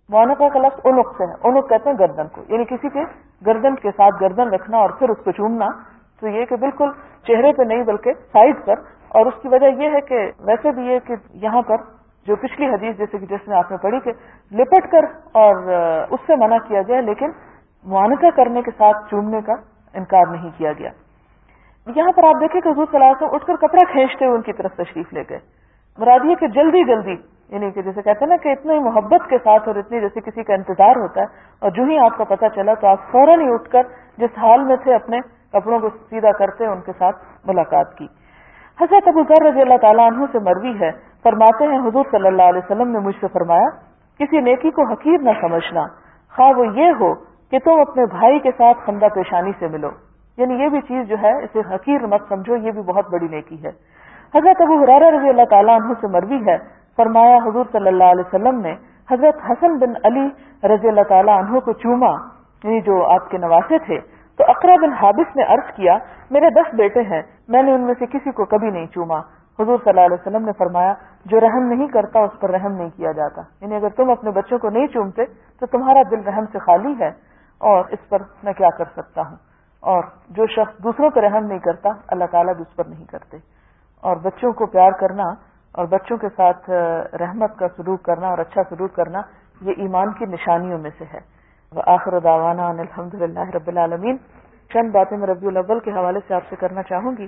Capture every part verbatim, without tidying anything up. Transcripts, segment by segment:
معانقہ کا لفظ عنق سے ہے، عنق کہتے ہیں گردن کو، یعنی کسی کے گردن کے ساتھ گردن رکھنا اور پھر اس کو چومنا، تو یہ کہ بالکل چہرے پہ نہیں بلکہ سائڈ پر. اور اس کی وجہ یہ ہے کہ ویسے بھی یہ کہ یہاں پر جو پچھلی حدیث جیسے کہ جس میں آپ نے پڑھی کہ لپٹ کر اور اس سے منع کیا گیا، لیکن معانقہ کرنے کے ساتھ چومنے کا انکار نہیں کیا گیا. یہاں پر آپ دیکھیں کہ حضور صلی اللہ علیہ وسلم اٹھ کر کپڑا کھینچتے ہوئے ان کی طرف تشریف لے گئے. مراد یہ کہ جلدی جلدی، یعنی کہ جیسے کہتے ہیں نا کہ اتنی محبت کے ساتھ اور اتنی جیسے کسی کا انتظار ہوتا ہے، اور جو ہی آپ کو پتہ چلا تو آپ فوراً ہی اٹھ کر جس حال میں تھے اپنے کپڑوں کو سیدھا کرتے ان کے ساتھ ملاقات کی. حضرت ابو ذر رضی اللہ تعالیٰ عنہ سے مروی ہے، فرماتے ہیں حضور صلی اللہ علیہ وسلم نے مجھ سے فرمایا، کسی نیکی کو حقیر نہ سمجھنا، خواہ وہ یہ ہو کہ تم اپنے بھائی کے ساتھ خندہ پیشانی سے ملو. یعنی یہ بھی چیز جو ہے اسے حقیر مت سمجھو، یہ بھی بہت بڑی نیکی ہے. حضرت ابو ہریرہ رضی اللہ تعالیٰ عنہ سے مروی ہے، فرمایا حضور صلی اللہ علیہ وسلم نے حضرت حسن بن علی رضی اللہ تعالیٰ عنہ کو چوما، یعنی جو آپ کے نواسے تھے. تو اقرا بن حابس نے عرض کیا، میرے دس بیٹے ہیں، میں نے ان میں سے کسی کو کبھی نہیں چوما. حضور صلی اللہ علیہ وسلم نے فرمایا، جو رحم نہیں کرتا اس پر رحم نہیں کیا جاتا. یعنی اگر تم اپنے بچوں کو نہیں چومتے تو تمہارا دل رحم سے خالی ہے، اور اس پر میں کیا کر سکتا ہوں. اور جو شخص دوسروں پر رحم نہیں کرتا اللہ تعالیٰ بھی اس پر نہیں کرتے. اور بچوں کو پیار کرنا اور بچوں کے ساتھ رحمت کا سلوک کرنا اور اچھا سلوک کرنا یہ ایمان کی نشانیوں میں سے ہے. وآخر دعوانا ان الحمد للہ رب العالمین. چند باتیں میں ربیع الاول کے حوالے سے آپ سے کرنا چاہوں گی.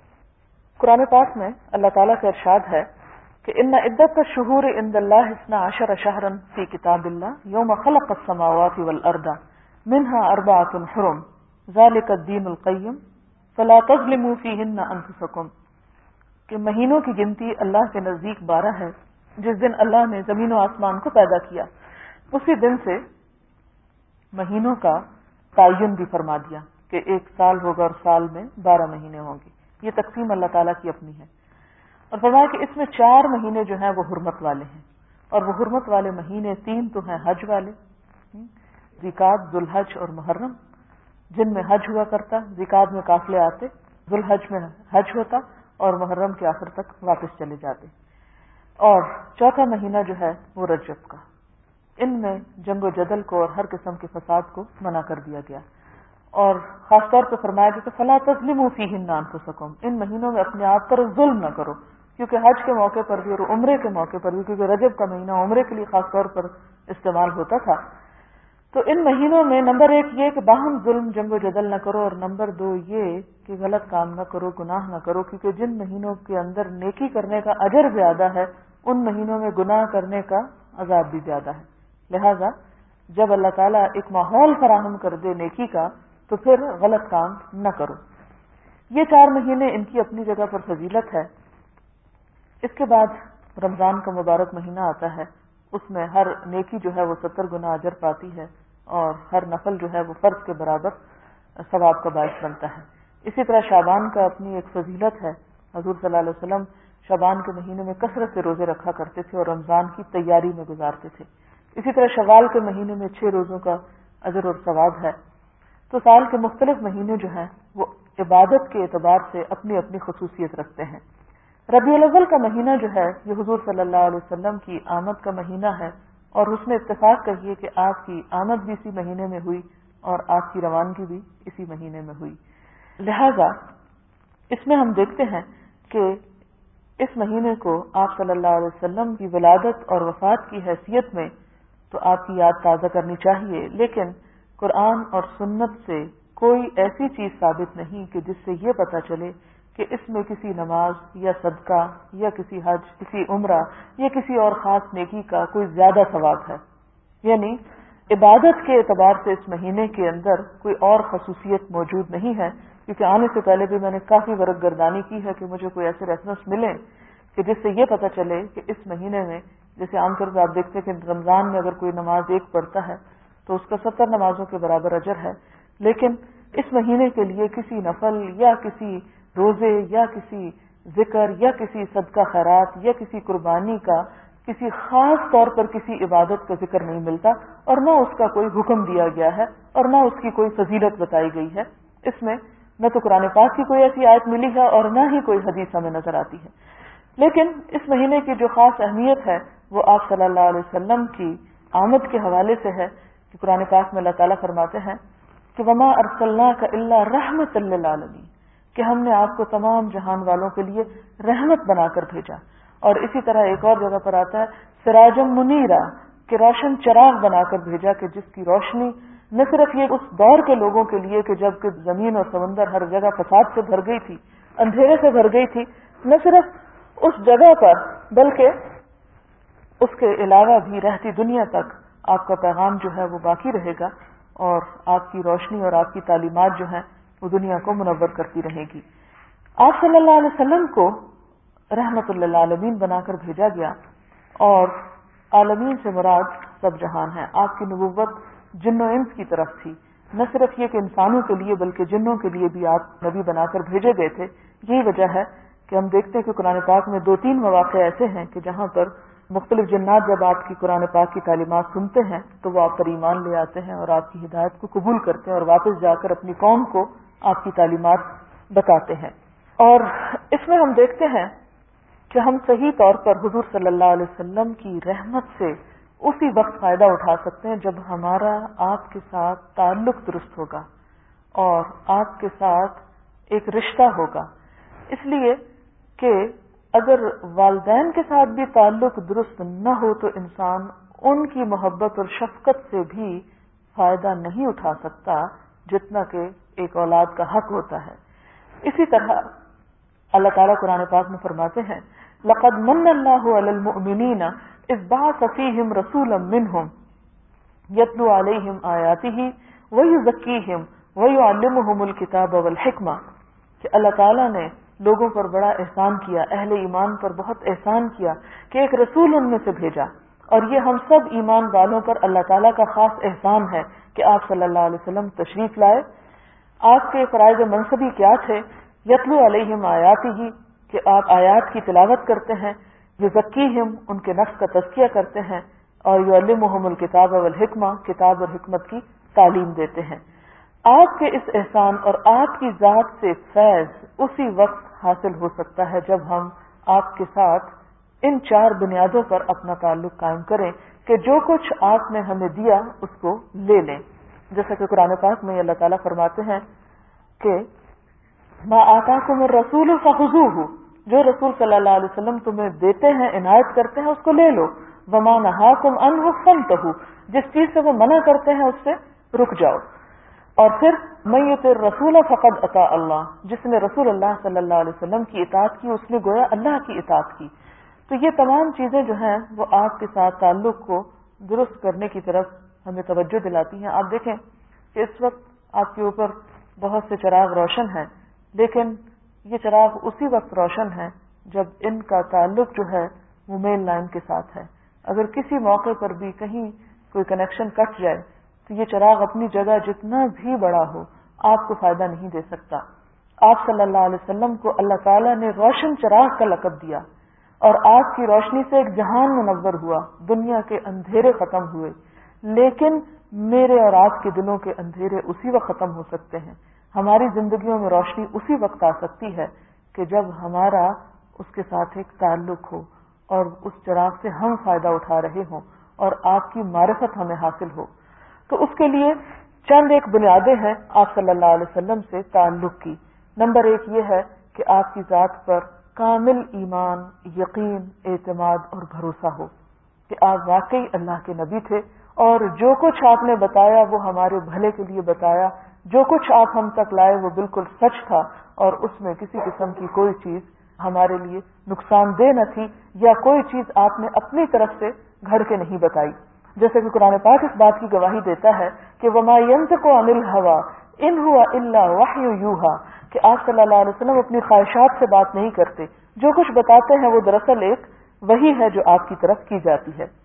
قرآن پاک میں اللہ تعالیٰ کا ارشاد ہے کہ ان عدت الشہور عند اللہ اثنا عشر شہرا فی کتاب اللہ یوم خلق السماوات والارض منها اربعۃ حرم ذلک الدین القیم فلا تظلموا فیہن انفسکم. کہ مہینوں کی گنتی اللہ کے نزدیک بارہ ہے، جس دن اللہ نے زمین و آسمان کو پیدا کیا اسی دن سے مہینوں کا تعین بھی فرما دیا کہ ایک سال ہوگا اور سال میں بارہ مہینے ہوں گے. یہ تقسیم اللہ تعالیٰ کی اپنی ہے. اور فرمایا کہ اس میں چار مہینے جو ہیں وہ حرمت والے ہیں، اور وہ حرمت والے مہینے تین تو ہیں حج والے، ذیقعد، ذوالحج اور محرم، جن میں حج ہوا کرتا. ذیقعد میں قافلے آتے، ذوالحج میں حج ہوتا اور محرم کے آخر تک واپس چلے جاتے. اور چوتھا مہینہ جو ہے وہ رجب کا. ان میں جنگ و جدل کو اور ہر قسم کے فساد کو منع کر دیا گیا. اور خاص طور پہ فرمایا گیا کہ فلا تظلموا فیہن انفسکم، ان مہینوں میں اپنے آپ پر ظلم نہ کرو. کیونکہ حج کے موقع پر بھی اور عمرے کے موقع پر بھی، کیونکہ رجب کا مہینہ عمرے کے لیے خاص طور پر استعمال ہوتا تھا، تو ان مہینوں میں نمبر ایک یہ کہ باہم ظلم جنگ و جدل نہ کرو، اور نمبر دو یہ کہ غلط کام نہ کرو، گناہ نہ کرو. کیونکہ جن مہینوں کے اندر نیکی کرنے کا اجر زیادہ ہے ان مہینوں میں گناہ کرنے کا عذاب بھی زیادہ ہے. لہذا جب اللہ تعالیٰ ایک ماحول فراہم کر دے نیکی کا تو پھر غلط کام نہ کرو. یہ چار مہینے ان کی اپنی جگہ پر فضیلت ہے. اس کے بعد رمضان کا مبارک مہینہ آتا ہے، اس میں ہر نیکی جو ہے وہ ستر گنا اجر پاتی ہے، اور ہر نفل جو ہے وہ فرض کے برابر ثواب کا باعث بنتا ہے. اسی طرح شعبان کا اپنی ایک فضیلت ہے. حضور صلی اللہ علیہ وسلم شعبان کے مہینے میں کثرت سے روزے رکھا کرتے تھے اور رمضان کی تیاری میں گزارتے تھے. اسی طرح شوال کے مہینے میں چھ روزوں کا اجر اور ثواب ہے. تو سال کے مختلف مہینے جو ہیں وہ عبادت کے اعتبار سے اپنی اپنی خصوصیت رکھتے ہیں. ربیع الاول کا مہینہ جو ہے یہ حضور صلی اللہ علیہ وسلم کی آمد کا مہینہ ہے، اور اس میں اتفاق کہیے کہ آپ کی آمد بھی اسی مہینے میں ہوئی اور آپ کی روانگی بھی اسی مہینے میں ہوئی. لہذا اس میں ہم دیکھتے ہیں کہ اس مہینے کو آپ صلی اللہ علیہ وسلم کی ولادت اور وفات کی حیثیت میں تو آپ کی یاد تازہ کرنی چاہیے، لیکن قرآن اور سنت سے کوئی ایسی چیز ثابت نہیں کہ جس سے یہ پتہ چلے کہ اس میں کسی نماز یا صدقہ یا کسی حج، کسی عمرہ یا کسی اور خاص نیکی کا کوئی زیادہ ثواب ہے. یعنی عبادت کے اعتبار سے اس مہینے کے اندر کوئی اور خصوصیت موجود نہیں ہے. کیونکہ آنے سے پہلے بھی میں نے کافی ورق گردانی کی ہے کہ مجھے کوئی ایسے ریفرنس ملے کہ جس سے یہ پتہ چلے کہ اس مہینے میں، جیسے عام طور پہ آپ دیکھتے ہیں کہ رمضان میں اگر کوئی نماز ایک پڑھتا ہے تو اس کا ستر نمازوں کے برابر اجر ہے، لیکن اس مہینے کے لیے کسی نفل یا کسی روزے یا کسی ذکر یا کسی صدقہ خیرات یا کسی قربانی کا کسی خاص طور پر کسی عبادت کا ذکر نہیں ملتا، اور نہ اس کا کوئی حکم دیا گیا ہے اور نہ اس کی کوئی فضیلت بتائی گئی ہے. اس میں نہ تو قرآن پاک کی کوئی ایسی آیت ملی ہے اور نہ ہی کوئی حدیث ہمیں نظر آتی ہے. لیکن اس مہینے کی جو خاص اہمیت ہے وہ آپ صلی اللہ علیہ وسلم کی آمد کے حوالے سے ہے کہ قرآن پاک میں اللہ تعالیٰ فرماتے ہیں کہ وما ارسلناک الا رحمۃ للعالمین، کہ ہم نے آپ کو تمام جہان والوں کے لیے رحمت بنا کر بھیجا. اور اسی طرح ایک اور جگہ پر آتا ہے سراجم منیرا، کہ روشن چراغ بنا کر بھیجا کہ جس کی روشنی نہ صرف یہ اس دور کے لوگوں کے لیے کہ جب کہ زمین اور سمندر ہر جگہ فساد سے بھر گئی تھی، اندھیرے سے بھر گئی تھی، نہ صرف اس جگہ پر بلکہ اس کے علاوہ بھی رہتی دنیا تک آپ کا پیغام جو ہے وہ باقی رہے گا اور آپ کی روشنی اور آپ کی تعلیمات جو ہیں وہ دنیا کو منور کرتی رہے گی. آپ صلی اللہ علیہ وسلم کو رحمت للعالمین بنا کر بھیجا گیا، اور عالمین سے مراد سب جہان ہے. آپ کی نبوت جن و انس کی طرف تھی، نہ صرف یہ کہ انسانوں کے لیے بلکہ جنوں کے لیے بھی آپ نبی بنا کر بھیجے گئے تھے. یہی وجہ ہے کہ ہم دیکھتے ہیں کہ قرآن پاک میں دو تین مواقع ایسے ہیں کہ جہاں پر مختلف جنات جب آپ کی قرآن پاک کی تعلیمات سنتے ہیں تو وہ آپ پر ایمان لے آتے ہیں اور آپ کی ہدایت کو قبول کرتے ہیں اور واپس جا کر اپنی قوم کو آپ کی تعلیمات بتاتے ہیں. اور اس میں ہم دیکھتے ہیں کہ ہم صحیح طور پر حضور صلی اللہ علیہ وسلم کی رحمت سے اسی وقت فائدہ اٹھا سکتے ہیں جب ہمارا آپ کے ساتھ تعلق درست ہوگا اور آپ کے ساتھ ایک رشتہ ہوگا. اس لیے کہ اگر والدین کے ساتھ بھی تعلق درست نہ ہو تو انسان ان کی محبت اور شفقت سے بھی فائدہ نہیں اٹھا سکتا جتنا کہ ایک اولاد کا حق ہوتا ہے. اسی طرح اللہ تعالیٰ قرآن پاک میں فرماتے ہیں لقد من اللہ علی المؤمنین اذ بعث فیہم رسولا منہم یتلو علیہم آیاتہ ویزکیہم ویعلمہم الکتاب والحکمہ، کہ اللہ تعالیٰ نے لوگوں پر بڑا احسان کیا، اہل ایمان پر بہت احسان کیا کہ ایک رسول ان میں سے بھیجا. اور یہ ہم سب ایمان والوں پر اللہ تعالیٰ کا خاص احسان ہے کہ آپ صلی اللہ علیہ وسلم تشریف لائے. آپ کے فرائض منصبی کیا تھے؟ یتلو علیہم آیاتہ، کہ آپ آیات کی تلاوت کرتے ہیں، یزکیہم، ان کے نفس کا تزکیہ کرتے ہیں، اور یعلمہم الکتاب والحکمہ، کتاب اور حکمت کی تعلیم دیتے ہیں. آپ کے اس احسان اور آپ کی ذات سے فیض اسی وقت حاصل ہو سکتا ہے جب ہم آپ کے ساتھ ان چار بنیادوں پر اپنا تعلق قائم کریں کہ جو کچھ آپ نے ہمیں دیا اس کو لے لیں. جیسا کہ قرآن پاک میں اللہ تعالیٰ فرماتے ہیں کہ ما آتاکم الرسول فخذوہ، جو رسول صلی اللہ علیہ وسلم تمہیں دیتے ہیں، عنایت کرتے ہیں، اس کو لے لو. وما نہاکم عنہ فانتہوا، جس چیز سے وہ منع کرتے ہیں اس سے رک جاؤ. اور پھر من یطع الرسول فقد اطاع اللہ، جس نے رسول اللہ صلی اللہ علیہ وسلم کی اطاعت کی اس نے گویا اللہ کی اطاعت کی. تو یہ تمام چیزیں جو ہیں وہ آپ کے ساتھ تعلق کو درست کرنے کی طرف ہمیں توجہ دلاتی ہیں. آپ دیکھیں کہ اس وقت آپ کے اوپر بہت سے چراغ روشن ہیں، لیکن یہ چراغ اسی وقت روشن ہے جب ان کا تعلق جو ہے وہ مین لائن کے ساتھ ہے. اگر کسی موقع پر بھی کہیں کوئی کنیکشن کٹ جائے تو یہ چراغ اپنی جگہ جتنا بھی بڑا ہو آپ کو فائدہ نہیں دے سکتا. آپ صلی اللہ علیہ وسلم کو اللہ تعالیٰ نے روشن چراغ کا لقب دیا اور آپ کی روشنی سے ایک جہان منور ہوا، دنیا کے اندھیرے ختم ہوئے. لیکن میرے اور آپ کے دلوں کے اندھیرے اسی وقت ختم ہو سکتے ہیں، ہماری زندگیوں میں روشنی اسی وقت آ سکتی ہے کہ جب ہمارا اس کے ساتھ ایک تعلق ہو اور اس چراغ سے ہم فائدہ اٹھا رہے ہوں اور آپ کی معرفت ہمیں حاصل ہو. تو اس کے لیے چند ایک بنیادیں ہیں آپ صلی اللہ علیہ وسلم سے تعلق کی. نمبر ایک یہ ہے کہ آپ کی ذات پر کامل ایمان، یقین، اعتماد اور بھروسہ ہو کہ آپ واقعی اللہ کے نبی تھے اور جو کچھ آپ نے بتایا وہ ہمارے بھلے کے لیے بتایا، جو کچھ آپ ہم تک لائے وہ بالکل سچ تھا اور اس میں کسی قسم کی کوئی چیز ہمارے لیے نقصان دہ نہ تھی یا کوئی چیز آپ نے اپنی طرف سے گھڑ کے نہیں بتائی. جیسے کہ قرآن پاک اس بات کی گواہی دیتا ہے کہ وما ينطق عن الهوى ان هو الا وحی یوحى، کہ آپ صلی اللہ علیہ وسلم اپنی خواہشات سے بات نہیں کرتے، جو کچھ بتاتے ہیں وہ دراصل ایک وحی ہے جو آپ کی طرف کی جاتی ہے.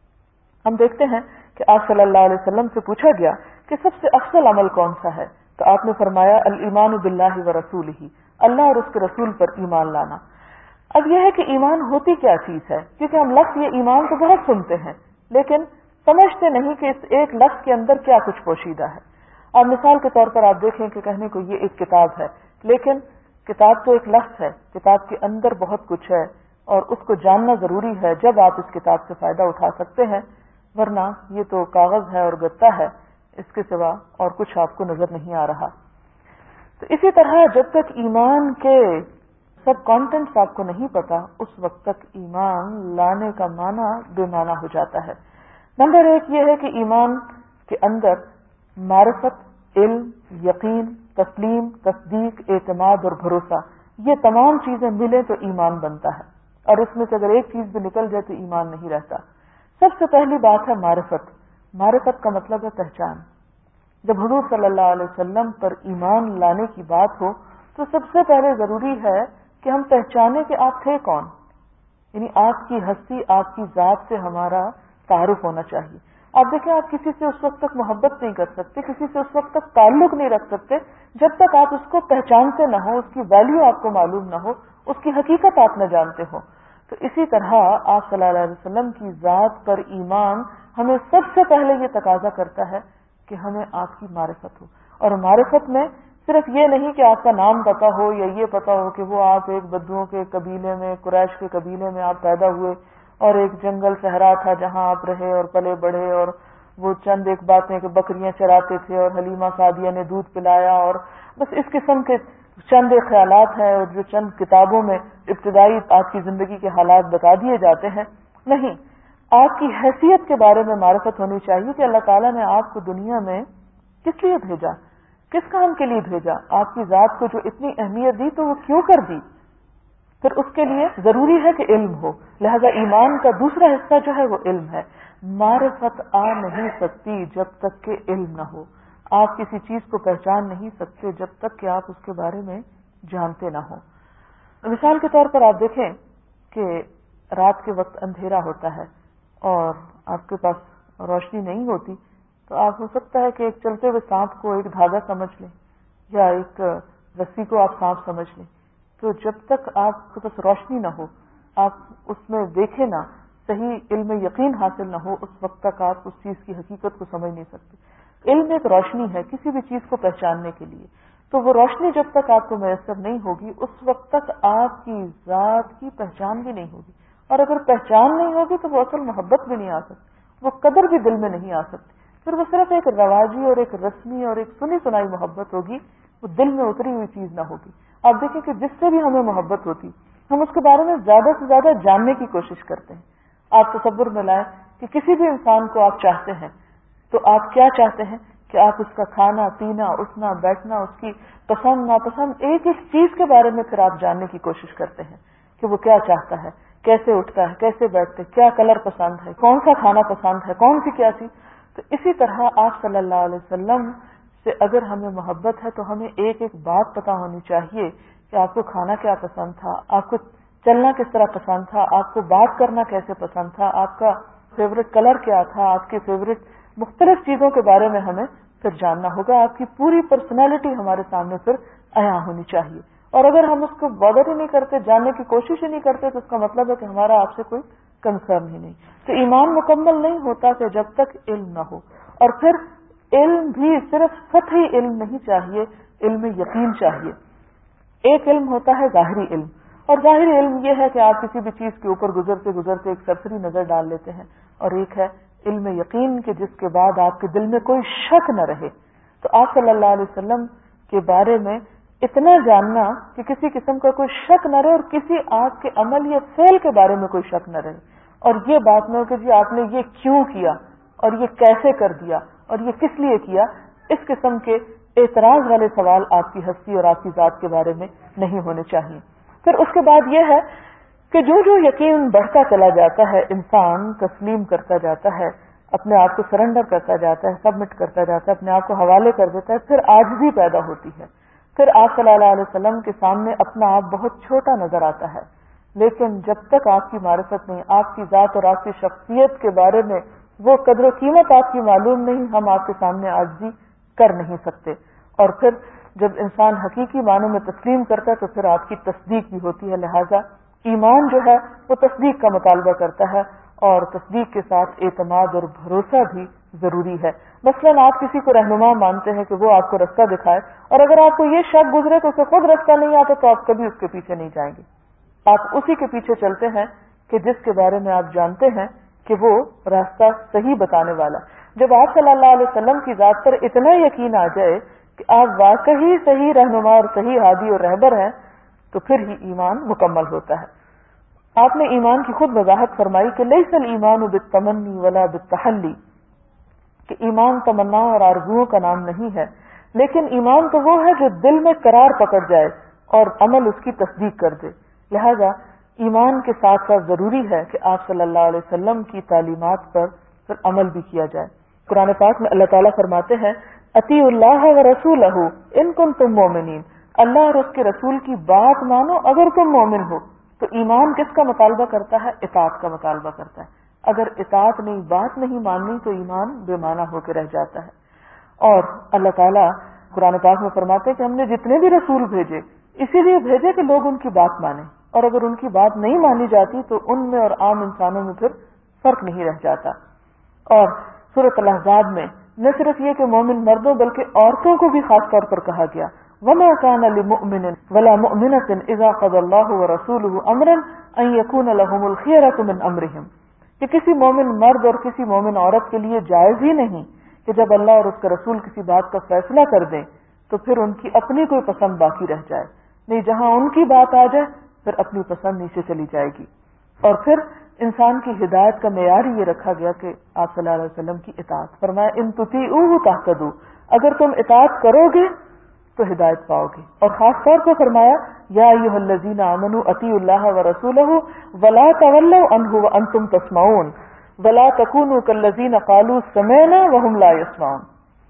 ہم دیکھتے ہیں کہ آپ صلی اللہ علیہ وسلم سے پوچھا گیا کہ سب سے افضل عمل کون سا ہے، تو آپ نے فرمایا الایمان باللہ ورسولہ، اللہ اور اس کے رسول پر ایمان لانا. اب یہ ہے کہ ایمان ہوتی کیا چیز ہے، کیونکہ ہم لفظ یہ ایمان تو بہت سنتے ہیں لیکن سمجھتے نہیں کہ اس ایک لفظ کے اندر کیا کچھ پوشیدہ ہے. اب مثال کے طور پر آپ دیکھیں کہ کہنے کو یہ ایک کتاب ہے، لیکن کتاب تو ایک لفظ ہے، کتاب کے اندر بہت کچھ ہے اور اس کو جاننا ضروری ہے. جب آپ اس کتاب سے فائدہ اٹھا سکتے ہیں ورنہ یہ تو کاغذ ہے اور گتا ہے، اس کے سوا اور کچھ آپ کو نظر نہیں آ رہا۔ تو اسی طرح جب تک ایمان کے سب کانٹینٹس آپ کو نہیں پتا، اس وقت تک ایمان لانے کا معنی بے معنی ہو جاتا ہے۔ نمبر ایک یہ ہے کہ ایمان کے اندر معرفت، علم، یقین، تسلیم، تصدیق، اعتماد اور بھروسہ، یہ تمام چیزیں ملیں تو ایمان بنتا ہے، اور اس میں سے اگر ایک چیز بھی نکل جائے تو ایمان نہیں رہتا۔ سب سے پہلی بات ہے معرفت۔ معرفت کا مطلب ہے پہچان۔ جب حضور صلی اللہ علیہ وسلم پر ایمان لانے کی بات ہو تو سب سے پہلے ضروری ہے کہ ہم پہچانے کہ آپ تھے کون، یعنی آپ کی ہستی، آپ کی ذات سے ہمارا تعارف ہونا چاہیے۔ آپ دیکھیں، آپ کسی سے اس وقت تک محبت نہیں کر سکتے، کسی سے اس وقت تک تعلق نہیں رکھ سکتے جب تک آپ اس کو پہچانتے نہ ہو، اس کی ویلیو آپ کو معلوم نہ ہو، اس کی حقیقت آپ نہ جانتے ہو۔ تو اسی طرح آپ صلی اللہ علیہ وسلم کی ذات پر ایمان ہمیں سب سے پہلے یہ تقاضا کرتا ہے کہ ہمیں آپ کی معرفت ہو، اور معرفت میں صرف یہ نہیں کہ آپ کا نام پتا ہو یا یہ پتا ہو کہ وہ آپ ایک بدوؤں کے قبیلے میں، قریش کے قبیلے میں آپ پیدا ہوئے اور ایک جنگل صحرا تھا جہاں آپ رہے اور پلے بڑھے، اور وہ چند ایک باتیں کہ بکریاں چراتے تھے اور حلیمہ سعدیہ نے دودھ پلایا، اور بس اس قسم کے چند ایک خیالات ہیں اور جو چند کتابوں میں ابتدائی آپ کی زندگی کے حالات بتا دیے جاتے ہیں۔ نہیں، آپ کی حیثیت کے بارے میں معرفت ہونی چاہیے کہ اللہ تعالیٰ نے آپ کو دنیا میں کس لیے بھیجا، کس کام کے لیے بھیجا، آپ کی ذات کو جو اتنی اہمیت دی تو وہ کیوں کر دی۔ پھر اس کے لیے ضروری ہے کہ علم ہو، لہذا ایمان کا دوسرا حصہ جو ہے وہ علم ہے۔ معرفت آ نہیں سکتی جب تک کہ علم نہ ہو۔ آپ کسی چیز کو پہچان نہیں سکتے جب تک کہ آپ اس کے بارے میں جانتے نہ ہوں۔ مثال کے طور پر آپ دیکھیں کہ رات کے وقت اندھیرا ہوتا ہے اور آپ کے پاس روشنی نہیں ہوتی، تو آپ ہو سکتا ہے کہ ایک چلتے ہوئے سانپ کو ایک دھاگا سمجھ لیں یا ایک رسی کو آپ سانپ سمجھ لیں۔ تو جب تک آپ کے پاس روشنی نہ ہو، آپ اس میں دیکھیں نہ، صحیح علم یقین حاصل نہ ہو، اس وقت تک آپ اس چیز کی حقیقت کو سمجھ نہیں سکتے۔ علم ایک روشنی ہے کسی بھی چیز کو پہچاننے کے لیے، تو وہ روشنی جب تک آپ کو میسر نہیں ہوگی اس وقت تک آپ کی ذات کی پہچان بھی نہیں ہوگی، اور اگر پہچان نہیں ہوگی تو وہ اصل محبت بھی نہیں آ سکتی، وہ قدر بھی دل میں نہیں آ سکتی، پھر وہ صرف ایک رواجی اور ایک رسمی اور ایک سنی سنائی محبت ہوگی، وہ دل میں اتری ہوئی چیز نہ ہوگی۔ آپ دیکھیں کہ جس سے بھی ہمیں محبت ہوتی ہم اس کے بارے میں زیادہ سے زیادہ جاننے کی کوشش کرتے ہیں۔ آپ تصور میں لائیں کہ کسی بھی انسان کو آپ چاہتے ہیں تو آپ کیا چاہتے ہیں کہ آپ اس کا کھانا پینا، اٹھنا بیٹھنا، اس کی پسند ناپسند، ایک ایک چیز کے بارے میں پھر آپ جاننے کی کوشش کرتے ہیں کہ وہ کیا چاہتا ہے، کیسے اٹھتا ہے، کیسے بیٹھتے، کیا کلر پسند ہے، کون سا کھانا پسند ہے، کون سی کیا چیز۔ تو اسی طرح آپ صلی اللہ علیہ وسلم سے اگر ہمیں محبت ہے تو ہمیں ایک ایک بات پتا ہونی چاہیے کہ آپ کو کھانا کیا پسند تھا، آپ کو چلنا کس طرح پسند تھا، آپ کو بات کرنا کیسے پسند تھا، آپ کا فیوریٹ کلر کیا تھا، آپ کے فیوریٹ مختلف چیزوں کے بارے میں ہمیں پھر جاننا ہوگا۔ آپ کی پوری پرسنالٹی ہمارے سامنے پھر عیاں ہونی چاہیے، اور اگر ہم اس کو بادر ہی نہیں کرتے، جاننے کی کوشش ہی نہیں کرتے، تو اس کا مطلب ہے کہ ہمارا آپ سے کوئی کنسرن ہی نہیں۔ تو ایمان مکمل نہیں ہوتا کہ جب تک علم نہ ہو، اور پھر علم بھی صرف سطحی علم نہیں چاہیے، علم یقین چاہیے۔ ایک علم ہوتا ہے ظاہری علم، اور ظاہری علم یہ ہے کہ آپ کسی بھی چیز کے اوپر گزرتے گزرتے ایک سرسری نظر ڈال لیتے ہیں، اور ایک ہے علم یقین کہ جس کے بعد آپ کے دل میں کوئی شک نہ رہے۔ تو آپ صلی اللہ علیہ وسلم کے بارے میں اتنا جاننا کہ کسی قسم کا کوئی شک نہ رہے، اور کسی آپ کے عمل یا فعل کے بارے میں کوئی شک نہ رہے، اور یہ بات نہ ہو کہ جی آپ نے یہ کیوں کیا اور یہ کیسے کر دیا اور یہ کس لیے کیا، اس قسم کے اعتراض والے سوال آپ کی ہستی اور آپ کی ذات کے بارے میں نہیں ہونے چاہیے۔ پھر اس کے بعد یہ ہے کہ جو جو یقین بڑھتا چلا جاتا ہے، انسان تسلیم کرتا جاتا ہے، اپنے آپ کو سرنڈر کرتا جاتا ہے، سبمٹ کرتا جاتا ہے، اپنے آپ کو حوالے کر دیتا ہے، پھر عاجزی پیدا ہوتی ہے۔ پھر آپ صلی اللہ علیہ وسلم کے سامنے اپنا آپ بہت چھوٹا نظر آتا ہے، لیکن جب تک آپ کی معرفت نہیں، آپ کی ذات اور آپ کی شخصیت کے بارے میں وہ قدر و قیمت آپ کی معلوم نہیں، ہم آپ کے سامنے عاجزی کر نہیں سکتے۔ اور پھر جب انسان حقیقی معنوں میں تسلیم کرتا ہے تو پھر آپ کی تصدیق بھی ہوتی ہے، لہذا ایمان جو ہے وہ تصدیق کا مطالبہ کرتا ہے، اور تصدیق کے ساتھ اعتماد اور بھروسہ بھی ضروری ہے۔ مثلاً آپ کسی کو رہنما مانتے ہیں کہ وہ آپ کو رستہ دکھائے، اور اگر آپ کو یہ شک گزرے کہ اسے خود رستہ نہیں آتا تو آپ کبھی اس کے پیچھے نہیں جائیں گے، آپ اسی کے پیچھے چلتے ہیں کہ جس کے بارے میں آپ جانتے ہیں کہ وہ راستہ صحیح بتانے والا. جب آپ صلی اللہ علیہ وسلم کی ذات پر اتنا یقین آ جائے کہ آپ واقعی صحیح رہنما اور صحیح ہادی اور رہبر ہیں تو پھر ہی ایمان مکمل ہوتا ہے. آپ نے ایمان کی خود وضاحت فرمائی کہ لیس الایمان بالتمنی ولا بالتحلی، کہ ایمان تمنا اور آرزوؤں کا نام نہیں ہے، لیکن ایمان تو وہ ہے جو دل میں قرار پکڑ جائے اور عمل اس کی تصدیق کر دے. لہذا ایمان کے ساتھ ساتھ ضروری ہے کہ آپ صلی اللہ علیہ وسلم کی تعلیمات پر پھر عمل بھی کیا جائے. قرآن پاک میں اللہ تعالیٰ فرماتے ہیں اطیعوا اللہ ورسولہ ان کنتم مومنین، اللہ اور اس کے رسول کی بات مانو اگر تم مومن ہو. تو ایمان کس کا مطالبہ کرتا ہے؟ اطاعت کا مطالبہ کرتا ہے. اگر اطاعت نہیں، بات نہیں ماننی تو ایمان بے معنی ہو کے رہ جاتا ہے. اور اللہ تعالیٰ قرآن پاک میں فرماتے ہیں کہ ہم نے جتنے بھی رسول بھیجے اسی لیے بھیجے کہ لوگ ان کی بات مانیں، اور اگر ان کی بات نہیں مانی جاتی تو ان میں اور عام انسانوں میں پھر فرق نہیں رہ جاتا. اور سورۃ الاحزاب میں نہ صرف یہ کہ مومن مردوں بلکہ عورتوں کو بھی خاص طور پر کہا گیا وَمَا كَانَ لِمُؤْمِنٍ وَلَا مُؤْمِنَةٍ إِذَا قَضَى اللَّهُ وَرَسُولُهُ أَمْرًا أَن يَكُونَ لَهُمُ الْخِيَرَةُ مِنْ أَمْرِهِمْ، کہ کسی مومن مرد اور کسی مومن عورت کے لیے جائز ہی نہیں کہ جب اللہ اور اس کا رسول کسی بات کا فیصلہ کر دیں تو پھر ان کی اپنی کوئی پسند باقی رہ جائے. نہیں، جہاں ان کی بات آ جائے پھر اپنی پسند نیچے چلی جائے گی. اور پھر انسان کی ہدایت کا معیار یہ رکھا گیا کہ آپ صلی اللہ علیہ وسلم کی اطاعت. فرمایا ان تطیعوہ تہتدوا، اگر تم اطاعت کرو گے تو ہدایت پاؤ گے. اور خاص طور پر فرمایا یا ایھا الذین آمنوا اطیعوا اللہ ورسولہ ولا تولوا عنہ وانتم تسمعون ولا تکونوا کالذین قالوا سمعنا وهم لا يسمعون،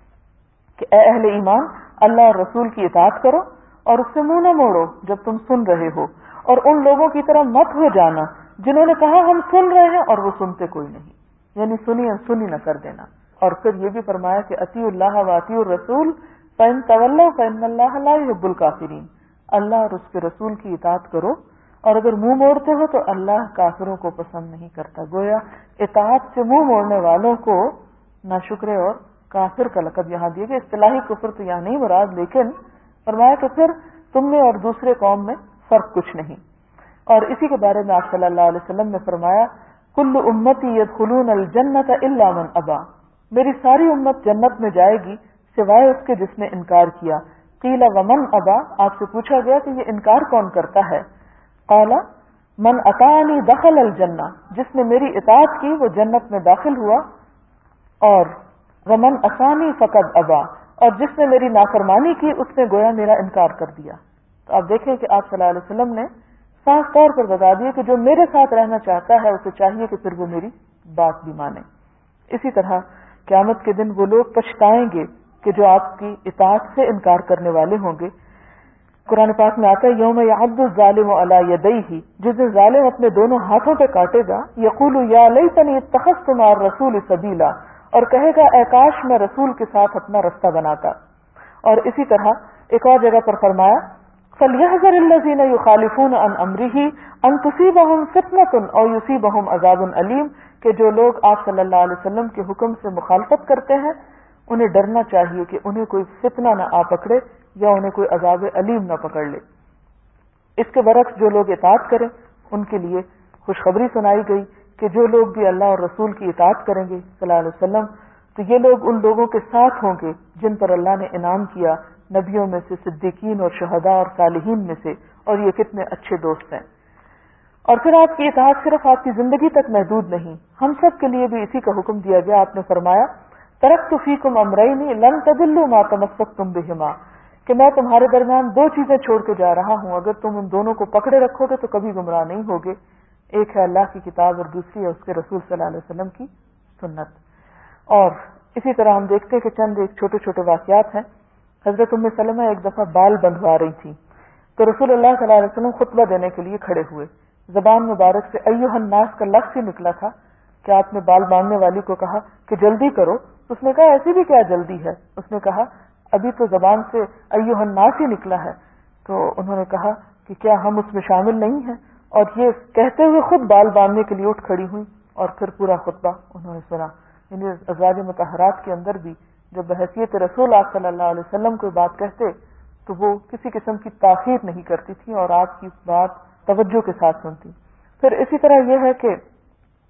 کہ اے اہل ایمان اللہ اور رسول کی اطاعت کرو اور اس سے منہ نہ موڑو جب تم سن رہے ہو، اور ان لوگوں کی طرح مت ہو جانا جنہوں نے کہا ہم سن رہے ہیں اور وہ سنتے کوئی نہیں، یعنی سنی سنی نہ کر دینا. اور پھر یہ بھی فرمایا کہ اطیعوا اللہ واطیعوا الرسول فإن تولوا فإن اللہ لا يحب الکافرین، اللہ اور اس کے رسول کی اطاعت کرو اور اگر منہ موڑتے ہو تو اللہ کافروں کو پسند نہیں کرتا. گویا اطاعت سے منہ موڑنے والوں کو ناشکرے اور کافر کا لقب یہاں دیا گیا. اصطلاحی کفر تو یہاں نہیں مراد، لیکن فرمایا کہ پھر تم میں اور دوسرے قوم میں فرق کچھ نہیں. اور اسی کے بارے میں آپ صلی اللہ علیہ وسلم نے فرمایا کل امتی یدخلون الجنۃ الا من ابا، میری ساری امت جنت میں جائے گی سوائے اس کے جس نے انکار کیا. قیل ومن ابا، آپ سے پوچھا گیا کہ یہ انکار کون کرتا ہے؟ قال من اطاعنی دخل الجنہ، جس نے میری اطاعت کی وہ جنت میں داخل ہوا. اور ومن عصانی فقد ابا، اور جس نے میری نافرمانی کی اس نے گویا میرا انکار کر دیا. تو آپ دیکھیں کہ آپ صلی اللہ علیہ وسلم نے صاف طور پر بتا دیا کہ جو میرے ساتھ رہنا چاہتا ہے اسے چاہیے کہ پھر وہ میری بات بھی مانے. اسی طرح قیامت کے دن وہ لوگ پچھتائیں گے کہ جو آپ کی اطاعت سے انکار کرنے والے ہوں گے. قرآن پاک میں آتا ہے یوم یعض الظالم علی یدیہ، جس دن ظالم اپنے دونوں ہاتھوں پہ کاٹے گا. یقول یا لیتنی اتخذت مع الرسول سبیلا، اور کہے گا اے کاش میں رسول کے ساتھ اپنا رستہ بناتا. اور اسی طرح ایک اور جگہ پر فرمایا فَلْيَحْذَرِ الَّذِينَ يُخَالِفُونَ عَنْ أَمْرِهِ أَنْ تُصِيبَهُمْ فِتْنَةٌ أَوْ يُصِيبَهُمْ عَذَابٌ أَلِيمٌ، کہ جو لوگ آپ صلی اللہ علیہ وسلم کے حکم سے مخالفت کرتے ہیں انہیں ڈرنا چاہیے کہ انہیں کوئی فتنہ نہ آ پکڑے یا انہیں کوئی عذاب علیم نہ پکڑ لے. اس کے برعکس جو لوگ اطاعت کریں ان کے لیے خوشخبری سنائی گئی کہ جو لوگ بھی اللہ اور رسول کی اطاعت کریں گے صلی اللہ علیہ وسلم تو یہ لوگ ان لوگوں کے ساتھ ہوں گے جن پر اللہ نے انعام کیا، نبیوں میں سے، صدیقین اور شہداء اور صالحین میں سے، اور یہ کتنے اچھے دوست ہیں. اور پھر آپ کی اطاعت صرف آپ کی زندگی تک محدود نہیں، ہم سب کے لیے بھی اسی کا حکم دیا گیا. آپ نے فرمایا ترکت فیکم امرین لن تضلوا ما تمسکتم بہما، کہ میں تمہارے درمیان دو چیزیں چھوڑ کے جا رہا ہوں، اگر تم ان دونوں کو پکڑے رکھو گے تو کبھی گمراہ نہیں ہوگے. ایک ہے اللہ کی کتاب اور دوسری ہے اس کے رسول صلی اللہ علیہ وسلم کی سنت. اور اسی طرح ہم دیکھتے ہیں کہ چند ایک چھوٹے چھوٹے واقعات ہیں. حضرت ام سلمہ ایک دفعہ بال بندھوا رہی تھی تو رسول اللہ صلی اللہ علیہ وسلم خطبہ دینے کے لیے کھڑے ہوئے. زبان مبارک سے ایھا الناس کا لفظ ہی نکلا تھا کہ آپ نے بال باندھنے والی کو کہا کہ جلدی کرو. اس نے کہا ایسی بھی کیا جلدی ہے؟ اس نے کہا ابھی تو زبان سے ایھا الناس ہی نکلا ہے. تو انہوں نے کہا کہ کیا ہم اس میں شامل نہیں ہیں؟ اور یہ کہتے ہوئے خود بال باندھنے کے لیے اٹھ کھڑی ہوئی اور پھر پورا خطبہ انہوں نے سنا. یعنی ازواج مطہرات کے اندر بھی جب بحیثیت رسول آپ صلی اللہ علیہ وسلم کوئی بات کہتے تو وہ کسی قسم کی تاخیر نہیں کرتی تھی اور آپ کی بات توجہ کے ساتھ سنتی. پھر اسی طرح یہ ہے کہ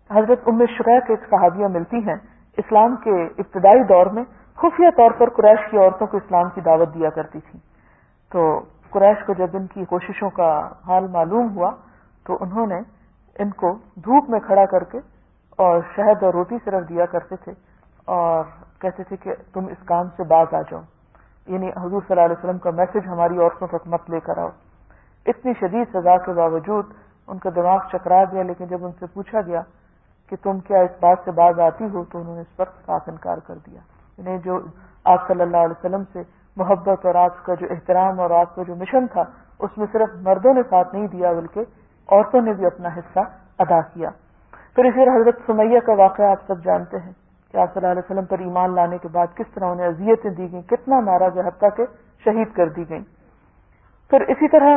حضرت ام شریک ایک صحابیہ ملتی ہیں، اسلام کے ابتدائی دور میں خفیہ طور پر قریش کی عورتوں کو اسلام کی دعوت دیا کرتی تھی. تو قریش کو جب ان کی کوششوں کا حال معلوم ہوا تو انہوں نے ان کو دھوپ میں کھڑا کر کے اور شہد اور روٹی صرف دیا کرتے تھے اور کہتے تھے کہ تم اس کام سے باز آ جاؤ، یعنی حضور صلی اللہ علیہ وسلم کا میسج ہماری عورتوں تک مت لے کر آؤ. اتنی شدید سزا کے باوجود ان کا دماغ چکرا گیا، لیکن جب ان سے پوچھا گیا کہ تم کیا اس بات سے باز آتی ہو تو انہوں نے اس پر صاف انکار کر دیا. یعنی جو آپ صلی اللہ علیہ وسلم سے محبت اور آپ کا جو احترام اور آپ کا جو مشن تھا اس میں صرف مردوں نے ساتھ نہیں دیا بلکہ عورتوں نے بھی اپنا حصہ ادا کیا. پھر اسی طرح حضرت سمیہ کا واقعہ آپ سب جانتے ہیں کہ آپ صلی اللہ علیہ وسلم پر ایمان لانے کے بعد کس طرح انہیں اذیتیں دی گئیں، کتنا مارا گیا، حتیٰ کہ شہید کر دی گئیں. پھر اسی طرح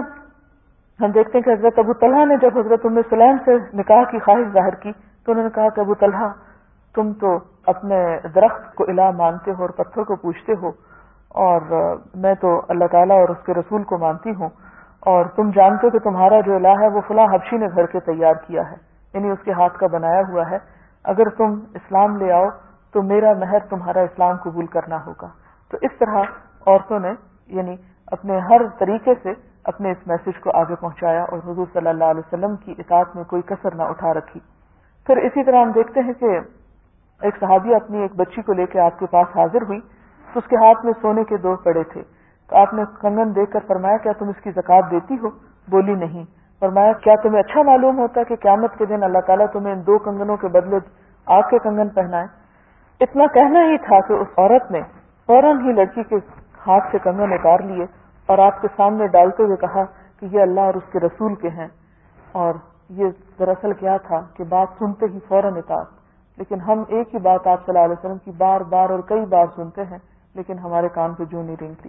ہم دیکھتے ہیں کہ حضرت ابو طلحہ نے جب حضرت ام سلیم سے نکاح کی خواہش ظاہر کی تو انہوں نے کہا کہ ابو طلحہ تم تو اپنے درخت کو الہ مانتے ہو اور پتھر کو پوجتے ہو، اور میں تو اللہ تعالیٰ اور اس کے رسول کو مانتی ہوں، اور تم جانتے ہو کہ تمہارا جو الہ ہے وہ فلاں حبشی نے گھر کے تیار کیا ہے، یعنی اس کے ہاتھ کا بنایا ہوا ہے، اگر تم اسلام لے آؤ تو میرا مہر تمہارا اسلام قبول کرنا ہوگا. تو اس طرح عورتوں نے یعنی اپنے ہر طریقے سے اپنے اس میسج کو آگے پہنچایا اور حضور صلی اللہ علیہ وسلم کی اطاعت میں کوئی کسر نہ اٹھا رکھی. پھر اسی طرح ہم دیکھتے ہیں کہ ایک صحابیہ اپنی ایک بچی کو لے کے آپ کے پاس حاضر ہوئی تو اس کے ہاتھ میں سونے کے دو پڑے تھے. تو آپ نے کنگن دیکھ کر فرمایا کیا تم اس کی زکوٰۃ دیتی ہو؟ بولی نہیں. فرمایا کیا تمہیں اچھا معلوم ہوتا کہ قیامت کے دن اللہ تعالیٰ تمہیں ان دو کنگنوں کے بدلے آگ کے کنگن پہنائے؟ اتنا کہنا ہی تھا کہ اس عورت نے فوراً ہی لڑکی کے ہاتھ سے کنگن اتار لیے اور آپ کے سامنے ڈالتے ہوئے کہا کہ یہ اللہ اور اس کے رسول کے ہیں. اور یہ دراصل کیا تھا کہ بات سنتے ہی فوراً اطاعت. لیکن ہم ایک ہی بات آپ صلی اللہ علیہ وسلم کی بار بار اور کئی بار سنتے ہیں لیکن ہمارے کان پہ جوں نہیں رینگتی.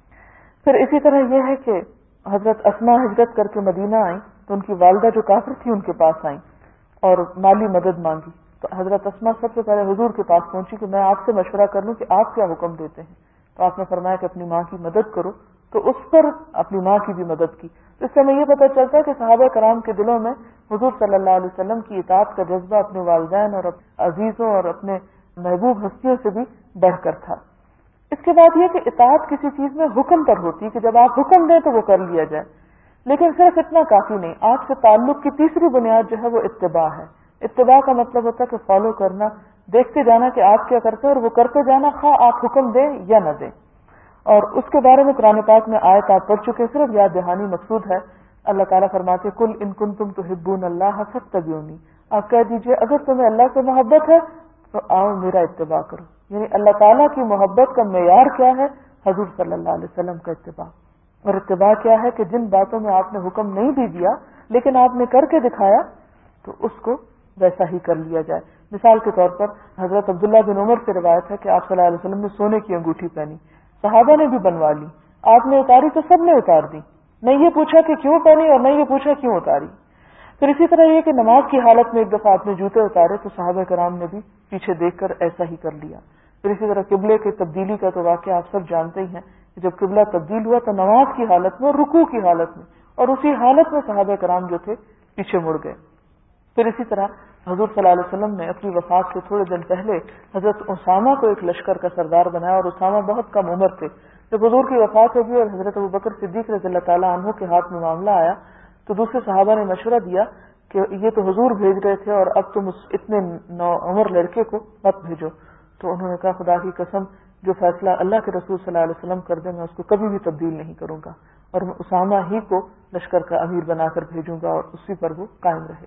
پھر اسی طرح یہ ہے کہ حضرت اسماء ہجرت کر کے مدینہ آئیں تو ان کی والدہ جو کافر تھی ان کے پاس آئیں اور مالی مدد مانگی. تو حضرت اسماء سب سے پہلے حضور کے پاس پہنچی کہ میں آپ سے مشورہ کر لوں کہ آپ کیا حکم دیتے ہیں. تو آپ نے فرمایا کہ اپنی ماں کی مدد کرو، تو اس پر اپنی ماں کی بھی مدد کی. اس سے ہمیں یہ پتہ چلتا ہے کہ صحابہ کرام کے دلوں میں حضور صلی اللہ علیہ وسلم کی اطاعت کا جذبہ اپنے والدین اور عزیزوں اور اپنے محبوب ہستیوں سے بھی بڑھ کر تھا. اس کے بعد یہ کہ اطاعت کسی چیز میں حکم پر ہوتی ہے کہ جب آپ حکم دیں تو وہ کر لیا جائے، لیکن صرف اتنا کافی نہیں. آپ سے تعلق کی تیسری بنیاد جو ہے وہ اتباع ہے. اتباع کا مطلب ہوتا ہے کہ فالو کرنا، دیکھتے جانا کہ آپ کیا کرتے ہیں اور وہ کرتے جانا خواہ آپ حکم دیں یا نہ دیں. اور اس کے بارے میں قرآن پاک میں آیت آپ پڑھ چکے، صرف یاد دہانی مقصود ہے. اللہ تعالیٰ فرماتے کل ان کنتم تحبون اللہ فاتبعونی، آپ کہہ دیجئے اگر تمہیں اللہ سے محبت ہے تو آؤ میرا اتباع کرو. یعنی اللہ تعالیٰ کی محبت کا معیار کیا ہے؟ حضور صلی اللہ علیہ وسلم کا اتباع. اور اتباع کیا ہے کہ جن باتوں میں آپ نے حکم نہیں بھی دیا لیکن آپ نے کر کے دکھایا تو اس کو ویسا ہی کر لیا جائے. مثال کے طور پر حضرت عبداللہ بن عمر سے روایت ہے کہ آپ صلی اللہ علیہ وسلم نے سونے کی انگوٹھی پہنی، صحابہ نے بھی بنوا لی، آپ نے اتاری تو سب نے اتار دی، نہیں یہ پوچھا کہ کیوں پہنی اور نہیں یہ پوچھا کیوں اتاری. پھر اسی طرح یہ کہ نماز کی حالت میں ایک دفعہ آپ نے جوتے اتارے تو صحابہ کرام نے بھی پیچھے دیکھ کر ایسا ہی کر لیا. پھر اسی طرح قبلے کی تبدیلی کا تو واقعہ آپ سب جانتے ہی ہیں کہ جب قبلہ تبدیل ہوا تو نماز کی حالت میں اور رکوع کی حالت میں اور اسی حالت میں صحابہ کرام جو تھے پیچھے مڑ گئے. پھر اسی طرح حضور صلی اللہ علیہ وسلم نے اپنی وفات سے تھوڑے دن پہلے حضرت اسامہ کو ایک لشکر کا سردار بنایا اور اسامہ بہت کم عمر تھے. جب حضور کی وفات ہوگی اور حضرت ابوبکر صدیق رضی اللہ تعالیٰ عنہ کے ہاتھ میں معاملہ آیا تو دوسرے صحابہ نے مشورہ دیا کہ یہ تو حضور بھیج رہے تھے اور اب تم اس اتنے نو عمر لڑکے کو مت بھیجو. تو انہوں نے کہا خدا کی قسم جو فیصلہ اللہ کے رسول صلی اللہ علیہ وسلم کر دیں میں اس کو کبھی بھی تبدیل نہیں کروں گا اور میں اسامہ ہی کو لشکر کا امیر بنا کر بھیجوں گا اور اسی پر وہ قائم رہے.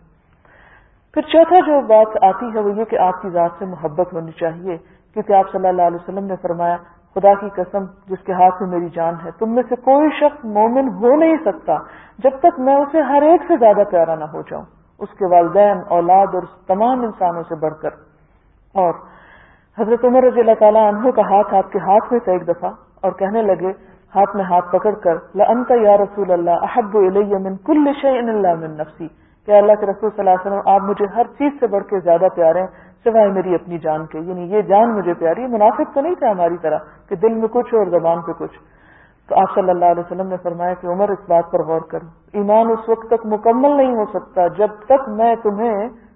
پھر چوتھا جو بات آتی ہے وہ یہ کہ آپ کی ذات سے محبت ہونی چاہیے، کیونکہ آپ صلی اللہ علیہ وسلم نے فرمایا خدا کی قسم جس کے ہاتھ میں میری جان ہے تم میں سے کوئی شخص مومن ہو نہیں سکتا جب تک میں اسے ہر ایک سے زیادہ پیارا نہ ہو جاؤں، اس کے والدین، اولاد اور تمام انسانوں سے بڑھ کر. اور حضرت عمر رضی اللہ تعالیٰ عنہ کا ہاتھ آپ کے ہاتھ میں تھا ایک دفعہ اور کہنے لگے ہاتھ میں ہاتھ پکڑ کر لأنت یا رسول اللہ احب الی من کل شیء الا من نفسی، کہ اللہ کے رسول صلی اللہ علیہ وسلم آپ مجھے ہر چیز سے بڑھ کے زیادہ پیارے ہیں سوائے میری اپنی جان کے. یعنی یہ جان مجھے پیاری ہے. منافق تو نہیں تھا ہماری طرح کہ دل میں کچھ اور زبان پہ کچھ. تو آپ صلی اللہ علیہ وسلم نے فرمایا کہ عمر اس بات پر غور کرو، ایمان اس وقت تک مکمل نہیں ہو سکتا جب تک میں تمہیں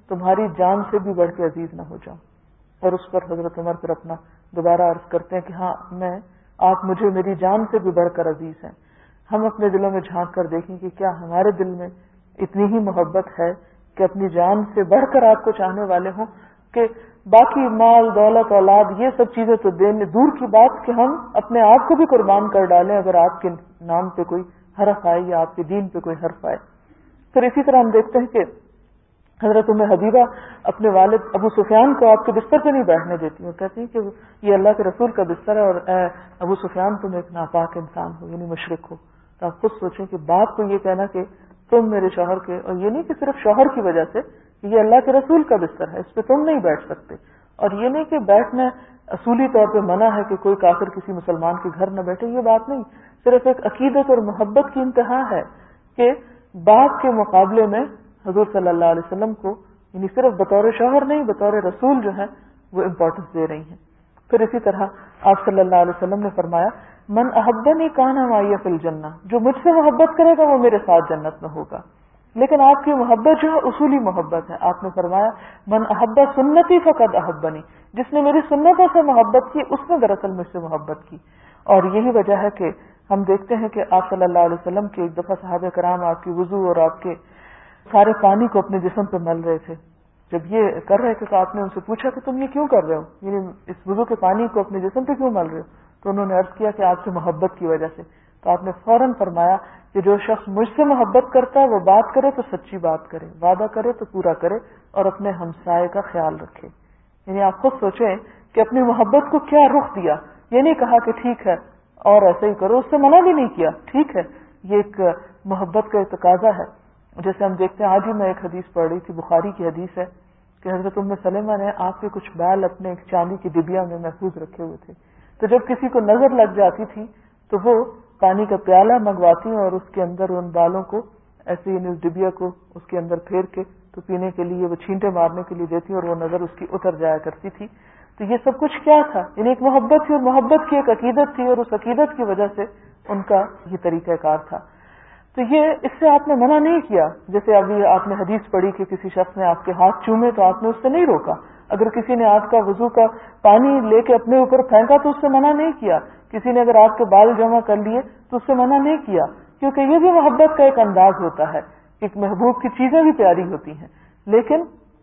تمہاری جان سے بھی بڑھ کے عزیز نہ ہو جاؤں. اور اس پر حضرت عمر پھر اپنا دوبارہ عرض کرتے ہیں کہ ہاں میں آپ مجھے میری جان سے بھی بڑھ کر عزیز ہیں. ہم اپنے دلوں میں جھانک کر دیکھیں کہ کیا ہمارے دل میں اتنی ہی محبت ہے کہ اپنی جان سے بڑھ کر آپ کو چاہنے والے ہوں کہ باقی مال دولت اولاد یہ سب چیزیں تو دینے دور کی بات کہ ہم اپنے آپ کو بھی قربان کر ڈالیں اگر آپ کے نام پہ کوئی حرف آئے یا آپ کے دین پہ کوئی حرف آئے. پھر اسی طرح ہم دیکھتے ہیں کہ حضرت ام حبیبہ اپنے والد ابو سفیان کو آپ کے بستر پہ نہیں بیٹھنے دیتی. وہ کہتی ہیں کہ یہ اللہ کے رسول کا بستر ہے اور اے ابو سفیان تم ایک ناپاک انسان ہو یعنی مشرک ہو. تو آپ خود سوچیں کہ باپ کو یہ کہنا کہ تم میرے شوہر کے, اور یہ نہیں کہ صرف شوہر کی وجہ سے, یہ اللہ کے رسول کا بستر ہے اس پہ تم نہیں بیٹھ سکتے. اور یہ نہیں کہ بیٹھنا اصولی طور پہ منع ہے کہ کوئی کافر کسی مسلمان کے گھر نہ بیٹھے, یہ بات نہیں. صرف ایک عقیدت اور محبت کی انتہا ہے کہ باپ کے مقابلے میں حضور صلی اللہ علیہ وسلم کو یعنی صرف بطور شوہر نہیں بطور رسول جو ہے وہ امپورٹنس دے رہی ہیں. پھر اسی طرح آپ صلی اللہ علیہ وسلم نے فرمایا من احبنی کان معی فی الجنہ, جو مجھ سے محبت کرے گا وہ میرے ساتھ جنت میں ہوگا. لیکن آپ کی محبت جو ہے اصولی محبت ہے. آپ نے فرمایا من احب سنتی فقد احبنی, جس نے میری سنتوں سے محبت کی اس نے دراصل مجھ سے محبت کی. اور یہی وجہ ہے کہ ہم دیکھتے ہیں کہ آپ صلی اللہ علیہ وسلم کے ایک دفعہ صحابہ کرام آپ کی وضو اور آپ کے سارے پانی کو اپنے جسم پہ مل رہے تھے. جب یہ کر رہے تھے تو آپ نے ان سے پوچھا کہ تم یہ کیوں کر رہے ہو, یعنی اس وضو کے پانی کو اپنے جسم پہ کیوں مل رہے ہو؟ تو انہوں نے عرض کیا کہ آپ سے محبت کی وجہ سے. تو آپ نے فوراً فرمایا کہ جو شخص مجھ سے محبت کرتا ہے وہ بات کرے تو سچی بات کرے, وعدہ کرے تو پورا کرے اور اپنے ہمسائے کا خیال رکھے. یعنی آپ خود سوچیں کہ اپنی محبت کو کیا رخ دیا. یہ نہیں کہا کہ ٹھیک ہے اور ایسا ہی کرو, اس سے منع بھی نہیں کیا, ٹھیک ہے یہ ایک محبت کا تقاضا ہے. جیسے ہم دیکھتے ہیں آج ہی میں ایک حدیث پڑھ رہی تھی, بخاری کی حدیث ہے کہ حضرت ام سلمہ نے آپ کے کچھ بال اپنے ایک چاندی کی ڈبیا میں محفوظ رکھے ہوئے تھے. تو جب کسی کو نظر لگ جاتی تھی تو وہ پانی کا پیالہ منگواتی اور اس کے اندر ان بالوں کو ایسے یعنی اس ڈبیا کو اس کے اندر پھیر کے تو پینے کے لیے وہ چھینٹے مارنے کے لیے دیتی اور وہ نظر اس کی اتر جایا کرتی تھی. تو یہ سب کچھ کیا تھا؟ یعنی ایک محبت تھی اور محبت کی ایک عقیدت تھی اور اس عقیدت کی وجہ سے ان کا یہ طریقہ کار تھا. تو یہ اس سے آپ نے منع نہیں کیا. جیسے ابھی آپ نے حدیث پڑھی کہ کسی شخص نے آپ کے ہاتھ چومے تو آپ نے اس سے نہیں روکا. اگر کسی نے آپ کا وضو کا پانی لے کے اپنے اوپر پھینکا تو اس سے منع نہیں کیا. کسی نے اگر آپ کے بال جمع کر لیے تو اس سے منع نہیں کیا, کیونکہ یہ بھی محبت کا ایک انداز ہوتا ہے. ایک محبوب کی چیزیں بھی پیاری ہوتی ہیں, لیکن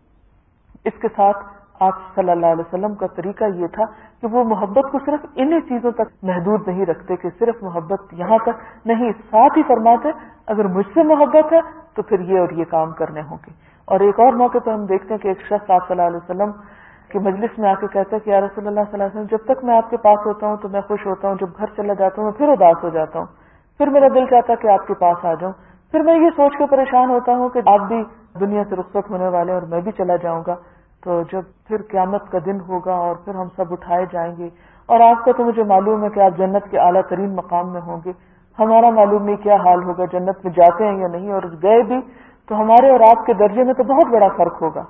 اس کے ساتھ آپ صلی اللہ علیہ وسلم کا طریقہ یہ تھا کہ وہ محبت کو صرف انہی چیزوں تک محدود نہیں رکھتے کہ صرف محبت یہاں تک نہیں, ساتھ ہی فرماتے اگر مجھ سے محبت ہے تو پھر یہ اور یہ کام کرنے ہوں گے. اور ایک اور موقع پہ ہم دیکھتے ہیں کہ ایک شخص آپ صلی اللہ علیہ وسلم کی مجلس میں آ کے کہتا ہے کہ یا رسول اللہ صلی اللہ علیہ وسلم جب تک میں آپ کے پاس ہوتا ہوں تو میں خوش ہوتا ہوں, جب گھر چلا جاتا ہوں میں پھر اداس ہو جاتا ہوں, پھر میرا دل چاہتا ہے کہ آپ کے پاس آ جاؤں, پھر میں یہ سوچ کے پریشان ہوتا ہوں کہ آپ بھی دنیا سے رخصت ہونے والے اور میں بھی چلا جاؤں گا, تو جب پھر قیامت کا دن ہوگا اور پھر ہم سب اٹھائے جائیں گے اور آپ کا تو مجھے معلوم ہے کہ آپ جنت کے اعلیٰ ترین مقام میں ہوں گے, ہمارا معلوم نہیں کیا حال ہوگا, جنت میں جاتے ہیں یا نہیں, اور گئے بھی تو ہمارے اور آپ کے درجے میں تو بہت بڑا فرق ہوگا.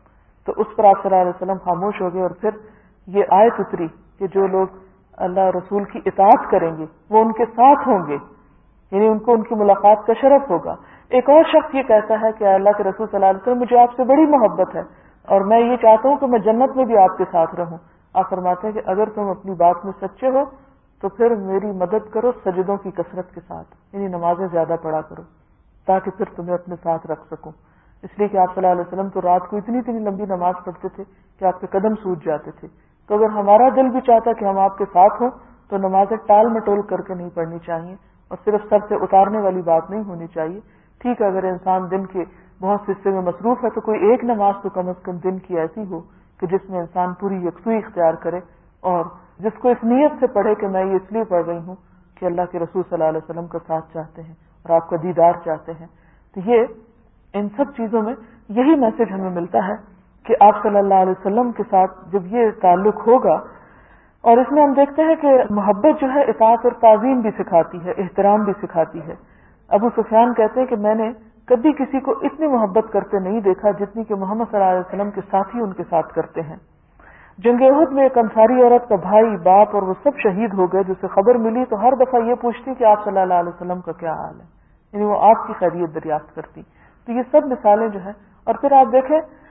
تو اس پر آپ صلی اللہ علیہ وسلم خاموش ہو گئے اور پھر یہ آیت اتری کہ جو لوگ اللہ رسول کی اطاعت کریں گے وہ ان کے ساتھ ہوں گے, یعنی ان کو ان کی ملاقات کا شرف ہوگا. ایک اور شخص یہ کہتا ہے کہ اللہ کے رسول صلی اللہ علیہ وسلم مجھے آپ سے بڑی محبت ہے اور میں یہ چاہتا ہوں کہ میں جنت میں بھی آپ کے ساتھ رہوں. آپ فرماتے ہیں کہ اگر تم اپنی بات میں سچے ہو تو پھر میری مدد کرو سجدوں کی کثرت کے ساتھ, یعنی نمازیں زیادہ پڑھا کرو تاکہ پھر تمہیں اپنے ساتھ رکھ سکوں. اس لیے کہ آپ صلی اللہ علیہ وسلم تو رات کو اتنی اتنی لمبی نماز پڑھتے تھے کہ آپ کے قدم سوج جاتے تھے. تو اگر ہمارا دل بھی چاہتا کہ ہم آپ کے ساتھ ہوں تو نمازیں ٹال مٹول کر کے نہیں پڑھنی چاہیے اور صرف سر سے اتارنے والی بات نہیں ہونی چاہیے. ٹھیک ہے اگر انسان دن کے بہت سے حصے میں مصروف ہے تو کوئی ایک نماز تو کم از کم دن کی ایسی ہو کہ جس میں انسان پوری یکسوئی اختیار کرے اور جس کو اس نیت سے پڑھے کہ میں یہ اس لیے پڑھ رہی ہوں کہ اللہ کے رسول صلی اللہ علیہ وسلم کا ساتھ چاہتے ہیں اور آپ کا دیدار چاہتے ہیں. تو یہ ان سب چیزوں میں یہی میسج ہمیں ملتا ہے کہ آپ صلی اللہ علیہ وسلم کے ساتھ جب یہ تعلق ہوگا, اور اس میں ہم دیکھتے ہیں کہ محبت جو ہے اطاعت اور تعظیم بھی سکھاتی ہے, احترام بھی سکھاتی ہے. ابو سفیان کہتے ہیں کہ میں نے کبھی کسی کو اتنی محبت کرتے نہیں دیکھا جتنی کہ محمد صلی اللہ علیہ وسلم کے ساتھی ان کے ساتھ کرتے ہیں. جنگ احد میں ایک انصاری عورت کا بھائی باپ اور وہ سب شہید ہو گئے, جسے خبر ملی تو ہر دفعہ یہ پوچھتی کہ آپ صلی اللہ علیہ وسلم کا کیا حال ہے, یعنی وہ آپ کی خیریت دریافت کرتی. تو یہ سب مثالیں جو ہیں. اور پھر آپ دیکھیں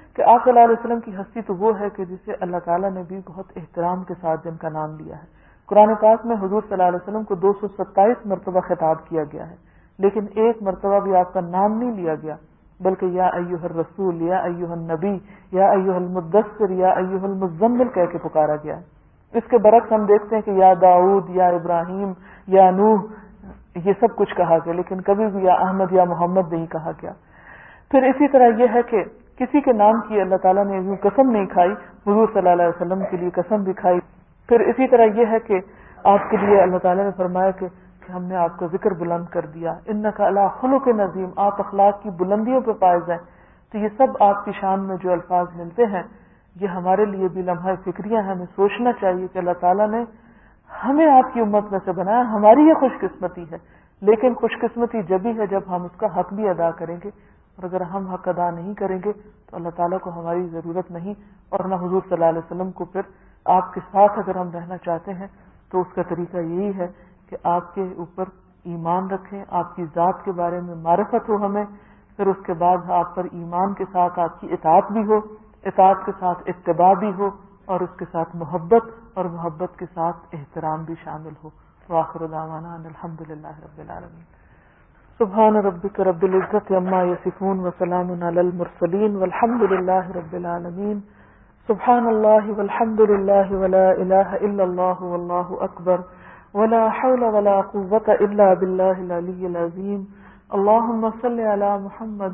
کہ آپ صلی اللہ علیہ وسلم کی ہستی تو وہ ہے کہ جسے اللہ تعالیٰ نے بھی بہت احترام کے ساتھ جن کا نام لیا ہے. قرآن پاک میں حضور صلی اللہ علیہ وسلم کو دو سو ستائیس مرتبہ خطاب کیا گیا ہے، لیکن ایک مرتبہ بھی آپ کا نام نہیں لیا گیا، بلکہ یا ایھا الرسول، یا ایھا النبی، یا ایھا المدثر، یا ایھا المزمل کہہ کے پکارا گیا ہے. اس کے برعکس ہم دیکھتے ہیں کہ یا داؤد، یا ابراہیم، یا نوح، یہ سب کچھ کہا گیا، لیکن کبھی بھی یا احمد یا محمد نہیں کہا گیا. پھر اسی طرح یہ ہے کہ کسی کے نام کی اللہ تعالیٰ نے یوں قسم نہیں کھائی، حضور صلی اللہ علیہ وسلم کے لیے قسم بھی کھائی. پھر اسی طرح یہ ہے کہ آپ کے لیے اللہ تعالیٰ نے فرمایا کہ ہم نے آپ کا ذکر بلند کر دیا، انک علی خلق عظیم، آپ اخلاق کی بلندیوں پہ فائز ہیں. تو یہ سب آپ کی شان میں جو الفاظ ملتے ہیں یہ ہمارے لیے بھی لمحہ فکریہ ہے. ہمیں سوچنا چاہیے کہ اللہ تعالیٰ نے ہمیں آپ کی امت میں سے بنایا، ہماری یہ خوش قسمتی ہے. لیکن خوش قسمتی جبھی ہے جب ہم اس کا حق بھی ادا کریں گے، اور اگر ہم حق ادا نہیں کریں گے تو اللہ تعالیٰ کو ہماری ضرورت نہیں، اور نہ حضور صلی اللہ علیہ وسلم کو. پھر آپ کے ساتھ اگر ہم رہنا چاہتے ہیں تو اس کا طریقہ یہی ہے کہ آپ کے اوپر ایمان رکھیں، آپ کی ذات کے بارے میں معرفت ہو ہمیں، پھر اس کے بعد آپ پر ایمان کے ساتھ آپ کی اطاعت بھی ہو، اطاعت کے ساتھ اتباع بھی ہو، اور اس کے ساتھ محبت، اور محبت کے ساتھ احترام بھی شامل ہو. وآخر دعوانا ان الحمد للہ رب العالمین. سبحان ربک رب العزت عما یصفون وسلام علی المرسلین والحمد للہ رب العالمین. سبحان اللہ والحمد للہ ولا الہ الا اللہ واللہ اکبر ولا حول ولا قوة الا باللہ العلی العظیم. اللہم صل علی محمد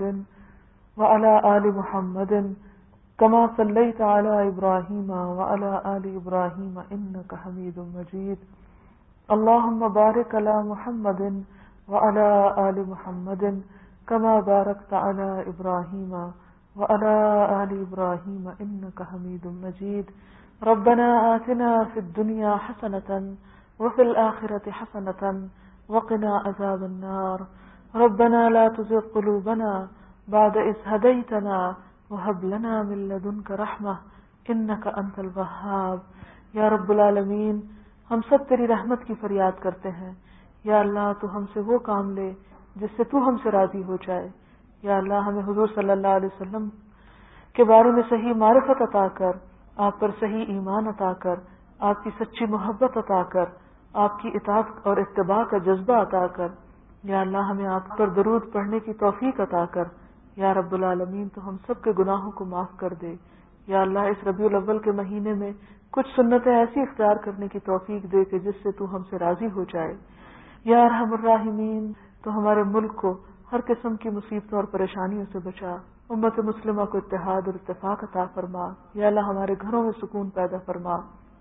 وعلى آل محمد كما صليت على إبراهيم وعلى آل إبراهيم إنك حميد مجيد. اللهم بارك على محمد وعلى آل محمد كما باركت على إبراهيم وعلى آل إبراهيم إنك حميد مجيد. ربنا آتنا في الدنيا حسنة وفي الآخرة حسنة وقنا عذاب النار. ربنا لا تزغ قلوبنا بعد إذ هديتنا وهب لنا من لدنك رحمة انك انت الوهاب. یا رب العالمین، ہم سب تیری رحمت کی فریاد کرتے ہیں. یا اللہ تو ہم سے وہ کام لے جس سے تو ہم سے راضی ہو جائے. یا اللہ ہمیں حضور صلی اللہ علیہ وسلم کے بارے میں صحیح معرفت عطا کر، آپ پر صحیح ایمان عطا کر، آپ کی سچی محبت عطا کر، آپ کی اطاعت اور اتباع کا جذبہ عطا کر. یا اللہ ہمیں آپ پر درود پڑھنے کی توفیق عطا کر. یا رب العالمین تو ہم سب کے گناہوں کو معاف کر دے. یا اللہ اس ربیع الاول کے مہینے میں کچھ سنتیں ایسی اختیار کرنے کی توفیق دے کہ جس سے تو ہم سے راضی ہو جائے. یا ارحم الراحمین تو ہمارے ملک کو ہر قسم کی مصیبتوں اور پریشانیوں سے بچا. امت مسلمہ کو اتحاد اور اتفاق عطا فرما. یا اللہ ہمارے گھروں میں سکون پیدا فرما.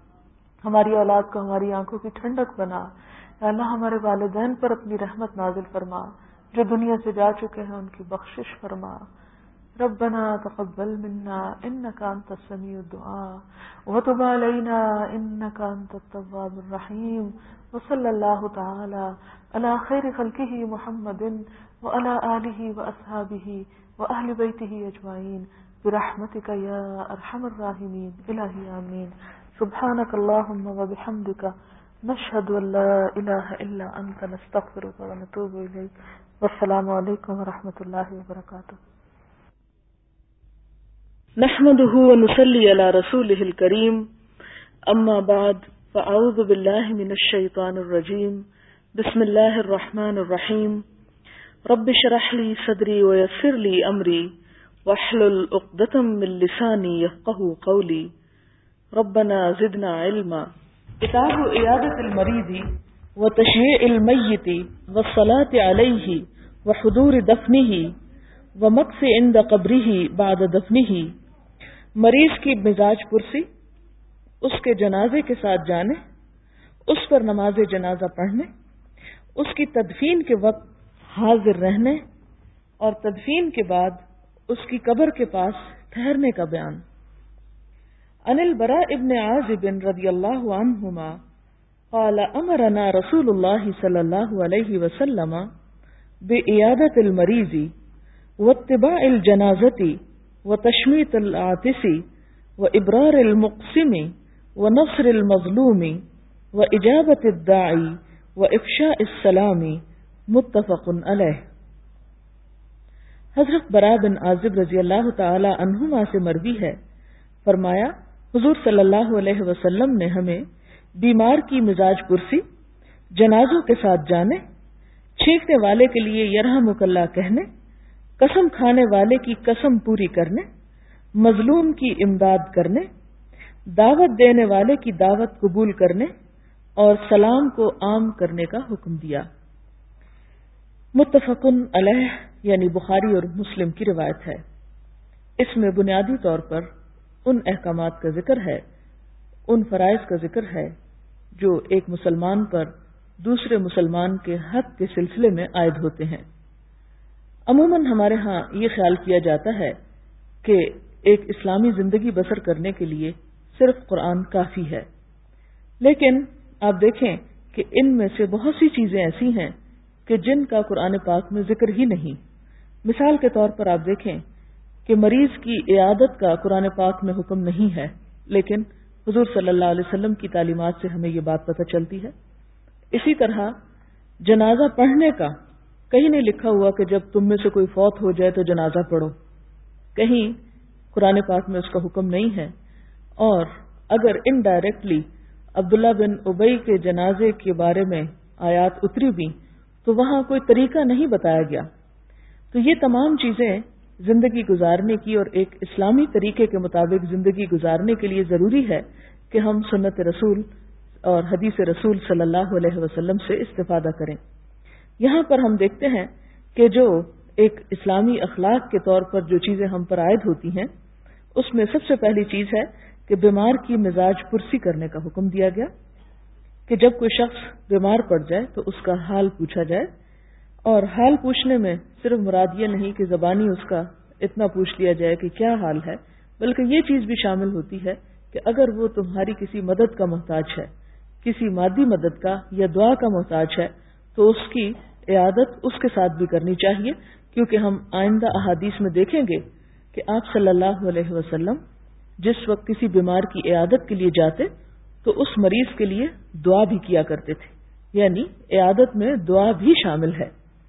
ہماری اولاد کو ہماری آنکھوں کی ٹھنڈک بنا. یا اللہ ہمارے والدین پر اپنی رحمت نازل فرما. جو دنیا سے جا چکے ہیں ان کی بخشش فرما. ربنا تقبل منا انك انت السميع الدعاء وتب علينا انك انت التواب الرحيم. وصلى الله تعالى على خير خلقه محمد وعلى آله واصحابه واهل بيته اجمعين برحمتك يا ارحم الراحمين. الہی آمین. سبحانك اللهم وبحمدك نشهد ان لا اله الا انت نستغفرك ونتوب اليك. والسلام علیکم ورحمۃ اللہ وبرکاتہ. نحمده ونصلي على رسوله الكريم. اما بعد فاعوذ بالله من الشيطان الرجيم. بسم الله الرحمن الرحيم. رب اشرح لي صدري ويسر لي امري واحلل عقدة من لساني يفقهوا قولي. ربنا زدنا علما. کتاب عیادت المریض وتشییع المیت والصلاة علیہ وحضور دفنہ ومکث عند قبرہ بعد دفنہ. مریض کی مزاج پرسی، اس کے جنازے کے ساتھ جانے، اس پر نماز جنازہ پڑھنے، اس کی تدفین کے وقت حاضر رہنے اور تدفین کے بعد اس کی قبر کے پاس ٹھہرنے کا بیان. عن البراء ابن عازب رضی اللہ عنہما قال امرنا رسول اللہ صلی اللہ علیہ وسلم بعیادت المریض واتباع الجنازۃ وتشمیت العاطس وابرار المقسم ونصر المظلوم واجابت الداعی وافشاء السلام. متفق علیہ. حضرت برا بن عازب رضی اللہ تعالی عنہما سے مروی ہے، فرمایا حضور صلی اللہ علیہ وسلم نے ہمیں بیمار کی مزاج پرسی، جنازوں کے ساتھ جانے، چھینکنے والے کے لیے یرحمک اللہ کہنے، قسم کھانے والے کی قسم پوری کرنے، مظلوم کی امداد کرنے، دعوت دینے والے کی دعوت قبول کرنے اور سلام کو عام کرنے کا حکم دیا۔ متفقن علیہ یعنی بخاری اور مسلم کی روایت ہے۔ اس میں بنیادی طور پر ان احکامات کا ذکر ہے، ان فرائض کا ذکر ہے جو ایک مسلمان پر دوسرے مسلمان کے حق کے سلسلے میں عائد ہوتے ہیں۔ عموماً ہمارے ہاں یہ خیال کیا جاتا ہے کہ ایک اسلامی زندگی بسر کرنے کے لیے صرف قرآن کافی ہے، لیکن آپ دیکھیں کہ ان میں سے بہت سی چیزیں ایسی ہیں کہ جن کا قرآن پاک میں ذکر ہی نہیں۔ مثال کے طور پر آپ دیکھیں کہ مریض کی عیادت کا قرآن پاک میں حکم نہیں ہے، لیکن حضور صلی اللہ علیہ وسلم کی تعلیمات سے ہمیں یہ بات پتہ چلتی ہے۔ اسی طرح جنازہ پڑھنے کا کہیں نہیں لکھا ہوا کہ جب تم میں سے کوئی فوت ہو جائے تو جنازہ پڑھو، کہیں قرآن پاک میں اس کا حکم نہیں ہے۔ اور اگر انڈائریکٹلی عبداللہ بن ابی کے جنازے کے بارے میں آیات اتری بھی تو وہاں کوئی طریقہ نہیں بتایا گیا۔ تو یہ تمام چیزیں زندگی گزارنے کی اور ایک اسلامی طریقے کے مطابق زندگی گزارنے کے لیے ضروری ہے کہ ہم سنت رسول اور حدیث رسول صلی اللہ علیہ وسلم سے استفادہ کریں۔ یہاں پر ہم دیکھتے ہیں کہ جو ایک اسلامی اخلاق کے طور پر جو چیزیں ہم پر عائد ہوتی ہیں اس میں سب سے پہلی چیز ہے کہ بیمار کی مزاج پرسی کرنے کا حکم دیا گیا، کہ جب کوئی شخص بیمار پڑ جائے تو اس کا حال پوچھا جائے، اور حال پوچھنے میں صرف مراد یہ نہیں کہ زبانی اس کا اتنا پوچھ لیا جائے کہ کیا حال ہے، بلکہ یہ چیز بھی شامل ہوتی ہے کہ اگر وہ تمہاری کسی مدد کا محتاج ہے، کسی مادی مدد کا یا دعا کا محتاج ہے، تو اس کی عیادت اس کے ساتھ بھی کرنی چاہیے، کیونکہ ہم آئندہ احادیث میں دیکھیں گے کہ آپ صلی اللہ علیہ وسلم جس وقت کسی بیمار کی عیادت کے لیے جاتے تو اس مریض کے لیے دعا بھی کیا کرتے تھے، یعنی عیادت میں دعا بھی شامل ہے۔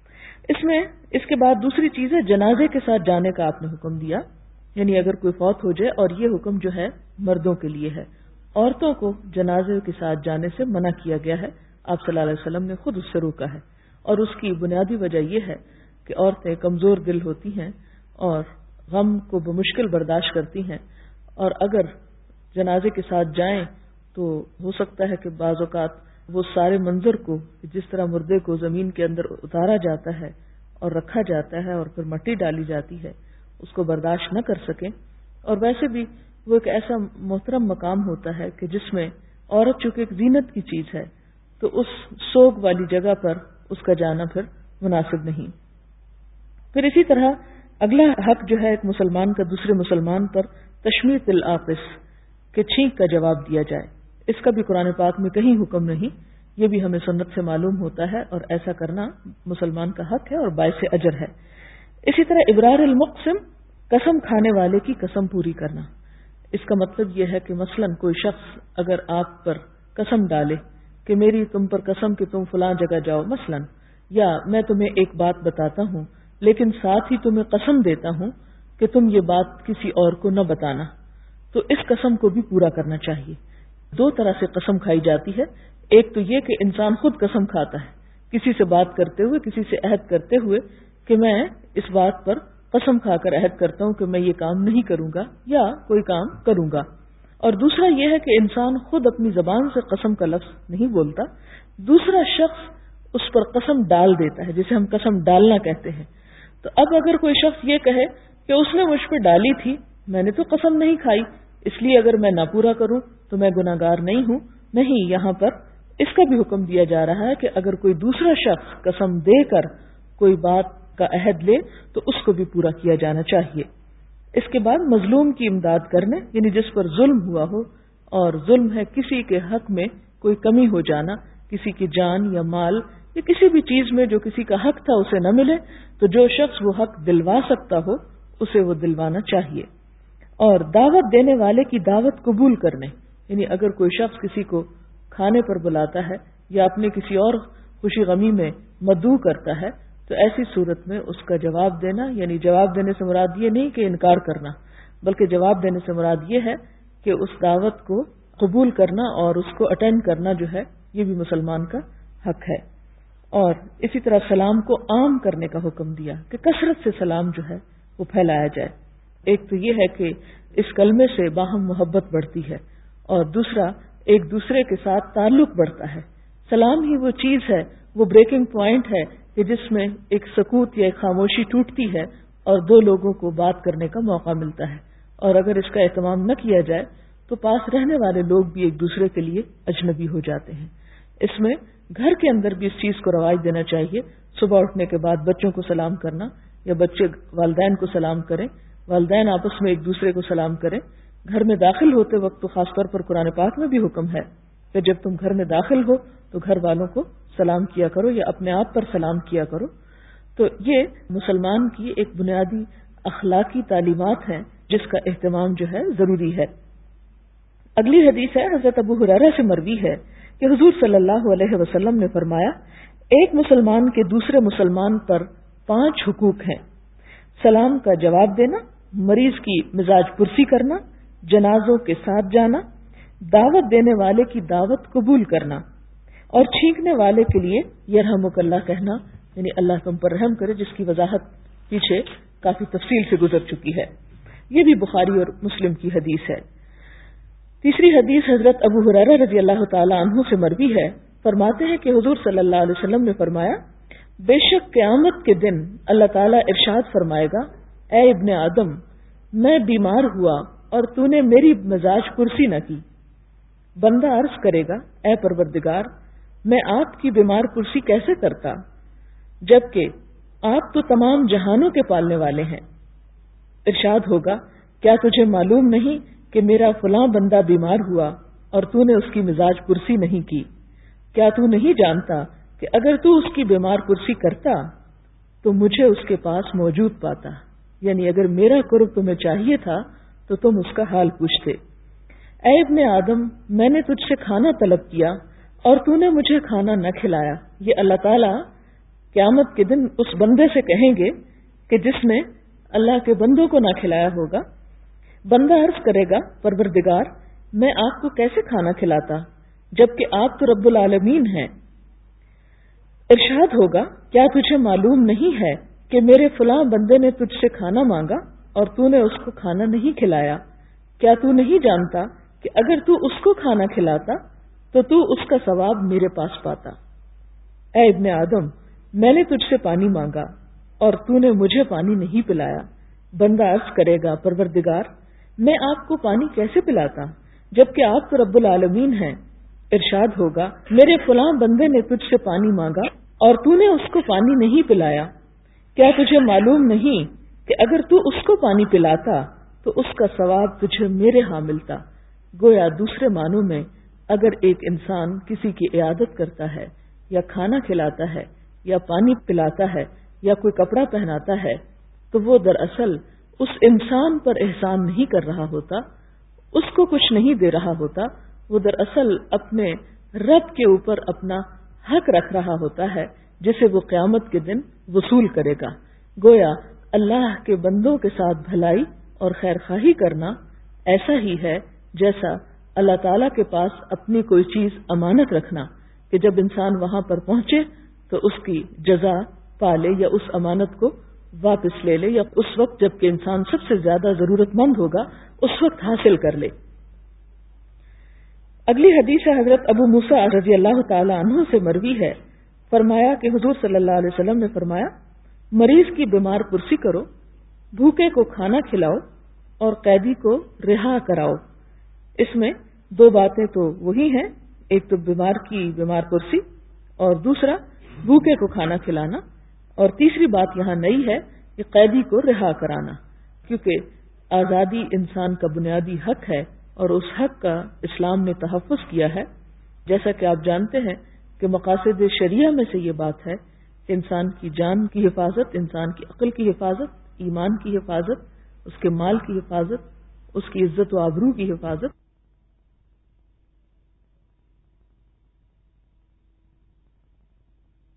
اس میں اس کے بعد دوسری چیز ہے جنازے کے ساتھ جانے کا آپ نے حکم دیا، یعنی اگر کوئی فوت ہو جائے، اور یہ حکم جو ہے مردوں کے لیے ہے، عورتوں کو جنازے کے ساتھ جانے سے منع کیا گیا ہے۔ آپ صلی اللہ علیہ وسلم نے خود اس سے روکا ہے، اور اس کی بنیادی وجہ یہ ہے کہ عورتیں کمزور دل ہوتی ہیں اور غم کو بمشکل برداشت کرتی ہیں، اور اگر جنازے کے ساتھ جائیں تو ہو سکتا ہے کہ بعض اوقات وہ سارے منظر کو جس طرح مردے کو زمین کے اندر اتارا جاتا ہے اور رکھا جاتا ہے اور پھر مٹی ڈالی جاتی ہے اس کو برداشت نہ کر سکیں، اور ویسے بھی وہ ایک ایسا محترم مقام ہوتا ہے کہ جس میں عورت چونکہ ایک زینت کی چیز ہے تو اس سوگ والی جگہ پر اس کا جانا پھر مناسب نہیں۔ پھر اسی طرح اگلا حق جو ہے ایک مسلمان کا دوسرے مسلمان پر تشمیت العاطس کہ چھینک کا جواب دیا جائے، اس کا بھی قرآن پاک میں کہیں حکم نہیں، یہ بھی ہمیں سنت سے معلوم ہوتا ہے، اور ایسا کرنا مسلمان کا حق ہے اور باعث اجر ہے۔ اسی طرح ابرار المقسم قسم کھانے والے کی قسم پوری کرنا، اس کا مطلب یہ ہے کہ مثلا کوئی شخص اگر آپ پر قسم ڈالے کہ میری تم پر قسم کہ تم فلاں جگہ جاؤ مثلا، یا میں تمہیں ایک بات بتاتا ہوں لیکن ساتھ ہی تمہیں قسم دیتا ہوں کہ تم یہ بات کسی اور کو نہ بتانا، تو اس قسم کو بھی پورا کرنا چاہیے۔ دو طرح سے قسم کھائی جاتی ہے، ایک تو یہ کہ انسان خود قسم کھاتا ہے کسی سے بات کرتے ہوئے، کسی سے عہد کرتے ہوئے کہ میں اس بات پر قسم کھا کر عہد کرتا ہوں کہ میں یہ کام نہیں کروں گا یا کوئی کام کروں گا، اور دوسرا یہ ہے کہ انسان خود اپنی زبان سے قسم کا لفظ نہیں بولتا، دوسرا شخص اس پر قسم ڈال دیتا ہے جسے ہم قسم ڈالنا کہتے ہیں۔ تو اب اگر کوئی شخص یہ کہے کہ اس نے مجھ پہ ڈالی تھی، میں نے تو قسم نہیں کھائی، اس لیے اگر میں نہ پورا کروں تو میں گناہ گار نہیں ہوں، نہیں، یہاں پر اس کا بھی حکم دیا جا رہا ہے کہ اگر کوئی دوسرا شخص قسم دے کر کوئی بات کا عہد لے تو اس کو بھی پورا کیا جانا چاہیے۔ اس کے بعد مظلوم کی امداد کرنے، یعنی جس پر ظلم ہوا ہو، اور ظلم ہے کسی کے حق میں کوئی کمی ہو جانا، کسی کی جان یا مال یا کسی بھی چیز میں جو کسی کا حق تھا اسے نہ ملے، تو جو شخص وہ حق دلوا سکتا ہو اسے وہ دلوانا چاہیے۔ اور دعوت دینے والے کی دعوت قبول کرنے، یعنی اگر کوئی شخص کسی کو کھانے پر بلاتا ہے یا اپنے کسی اور خوشی غمی میں مدعو کرتا ہے تو ایسی صورت میں اس کا جواب دینا، یعنی جواب دینے سے مراد یہ نہیں کہ انکار کرنا، بلکہ جواب دینے سے مراد یہ ہے کہ اس دعوت کو قبول کرنا اور اس کو اٹینڈ کرنا جو ہے یہ بھی مسلمان کا حق ہے۔ اور اسی طرح سلام کو عام کرنے کا حکم دیا کہ کثرت سے سلام جو ہے وہ پھیلایا جائے۔ ایک تو یہ ہے کہ اس کلمے سے باہم محبت بڑھتی ہے، اور دوسرا ایک دوسرے کے ساتھ تعلق بڑھتا ہے۔ سلام ہی وہ چیز ہے، وہ بریکنگ پوائنٹ ہے کہ جس میں ایک سکوت یا ایک خاموشی ٹوٹتی ہے اور دو لوگوں کو بات کرنے کا موقع ملتا ہے، اور اگر اس کا اہتمام نہ کیا جائے تو پاس رہنے والے لوگ بھی ایک دوسرے کے لیے اجنبی ہو جاتے ہیں۔ اس میں گھر کے اندر بھی اس چیز کو رواج دینا چاہیے، صبح اٹھنے کے بعد بچوں کو سلام کرنا، یا بچے والدین کو سلام کریں، والدین آپس میں ایک دوسرے کو سلام کریں۔ گھر میں داخل ہوتے وقت تو خاص طور پر قرآن پاک میں بھی حکم ہے کہ جب تم گھر میں داخل ہو تو گھر والوں کو سلام کیا کرو یا اپنے آپ پر سلام کیا کرو۔ تو یہ مسلمان کی ایک بنیادی اخلاقی تعلیمات ہیں جس کا اہتمام جو ہے ضروری ہے۔ اگلی حدیث ہے، حضرت ابو ہریرہ سے مروی ہے کہ حضور صلی اللہ علیہ وسلم نے فرمایا، ایک مسلمان کے دوسرے مسلمان پر پانچ حقوق ہیں: سلام کا جواب دینا، مریض کی مزاج پرسی کرنا، جنازوں کے ساتھ جانا، دعوت دینے والے کی دعوت قبول کرنا، اور چھینکنے والے کے لیے یرحمک اللہ کہنا، یعنی اللہ تم پر رحم کرے، جس کی وضاحت پیچھے کافی تفصیل سے گزر چکی ہے۔ یہ بھی بخاری اور مسلم کی حدیث ہے۔ تیسری حدیث حضرت ابو ہریرہ رضی اللہ تعالی عنہ سے مروی ہے، فرماتے ہیں کہ حضور صلی اللہ علیہ وسلم نے فرمایا، بے شک قیامت کے دن اللہ تعالیٰ ارشاد فرمائے گا، اے ابن آدم، میں بیمار ہوا اور تو نے میری مزاج پرسی نہ کی۔ بندہ عرض کرے گا، اے پروردگار، میں آپ کی بیمار پرسی کیسے کرتا، جبکہ آپ تو تمام جہانوں کے پالنے والے ہیں۔ ارشاد ہوگا، کیا تجھے معلوم نہیں کہ میرا فلاں بندہ بیمار ہوا اور تو نے اس کی مزاج پرسی نہیں کی؟ کیا تو نہیں جانتا کہ اگر تو اس کی بیمار پرسی کرتا تو مجھے اس کے پاس موجود پاتا، یعنی اگر میرا قرب تمہیں چاہیے تھا تو تم اس کا حال پوچھتے۔ اے ابن آدم، میں نے تجھ سے کھانا طلب کیا اور تو نے مجھے کھانا نہ کھلایا۔ یہ اللہ تعالیٰ قیامت کے دن اس بندے سے کہیں گے کہ جس نے اللہ کے بندوں کو نہ کھلایا ہوگا۔ بندہ عرض کرے گا، پروردگار، میں آپ کو کیسے کھانا کھلاتا جبکہ آپ تو رب العالمین ہیں۔ ارشاد ہوگا، کیا تجھے معلوم نہیں ہے کہ میرے فلاں بندے نے تجھ سے کھانا مانگا اور تو نے اس کو کھانا نہیں کھلایا؟ کیا تو نہیں جانتا کہ اگر تو اس کو کھانا کھلاتا تو تو اس کا ثواب میرے پاس پاتا؟ اے ابن آدم، میں نے تجھ سے پانی مانگا اور تو نے مجھے پانی نہیں پلایا۔ بندہ عرض کرے گا، پروردگار، میں آپ کو پانی کیسے پلاتا جبکہ آپ تو رب العالمین ہیں۔ ارشاد ہوگا، میرے فلاں بندے نے تجھ سے پانی مانگا اور تو نے اس کو پانی نہیں پلایا۔ کیا تجھے معلوم نہیں کہ اگر تو اس کو پانی پلاتا تو اس کا ثواب تجھے میرے ہاں ملتا؟ گویا دوسرے معنوں میں اگر ایک انسان کسی کی عیادت کرتا ہے یا کھانا کھلاتا ہے یا پانی پلاتا ہے یا کوئی کپڑا پہناتا ہے تو وہ دراصل اس انسان پر احسان نہیں کر رہا ہوتا، اس کو کچھ نہیں دے رہا ہوتا، وہ دراصل اپنے رب کے اوپر اپنا حق رکھ رہا ہوتا ہے جسے وہ قیامت کے دن وصول کرے گا۔ گویا اللہ کے بندوں کے ساتھ بھلائی اور خیر خواہی کرنا ایسا ہی ہے جیسا اللہ تعالیٰ کے پاس اپنی کوئی چیز امانت رکھنا کہ جب انسان وہاں پر پہنچے تو اس کی جزا پالے یا اس امانت کو واپس لے لے، یا اس وقت جب کہ انسان سب سے زیادہ ضرورت مند ہوگا اس وقت حاصل کر لے۔ اگلی حدیث حضرت ابو موسیٰ رضی اللہ تعالی عنہ سے مروی ہے، فرمایا کہ حضور صلی اللہ علیہ وسلم نے فرمایا، مریض کی بیمار پرسی کرو، بھوکے کو کھانا کھلاؤ اور قیدی کو رہا کراؤ۔ اس میں دو باتیں تو وہی ہیں، ایک تو بیمار کی بیمار پرسی اور دوسرا بھوکے کو کھانا کھلانا، اور تیسری بات یہاں نئی ہے کہ قیدی کو رہا کرانا، کیونکہ آزادی انسان کا بنیادی حق ہے اور اس حق کا اسلام نے تحفظ کیا ہے۔ جیسا کہ آپ جانتے ہیں کہ مقاصد شریعہ میں سے یہ بات ہے کہ انسان کی جان کی حفاظت، انسان کی عقل کی حفاظت، ایمان کی حفاظت، اس کے مال کی حفاظت، اس کی عزت و آبرو کی حفاظت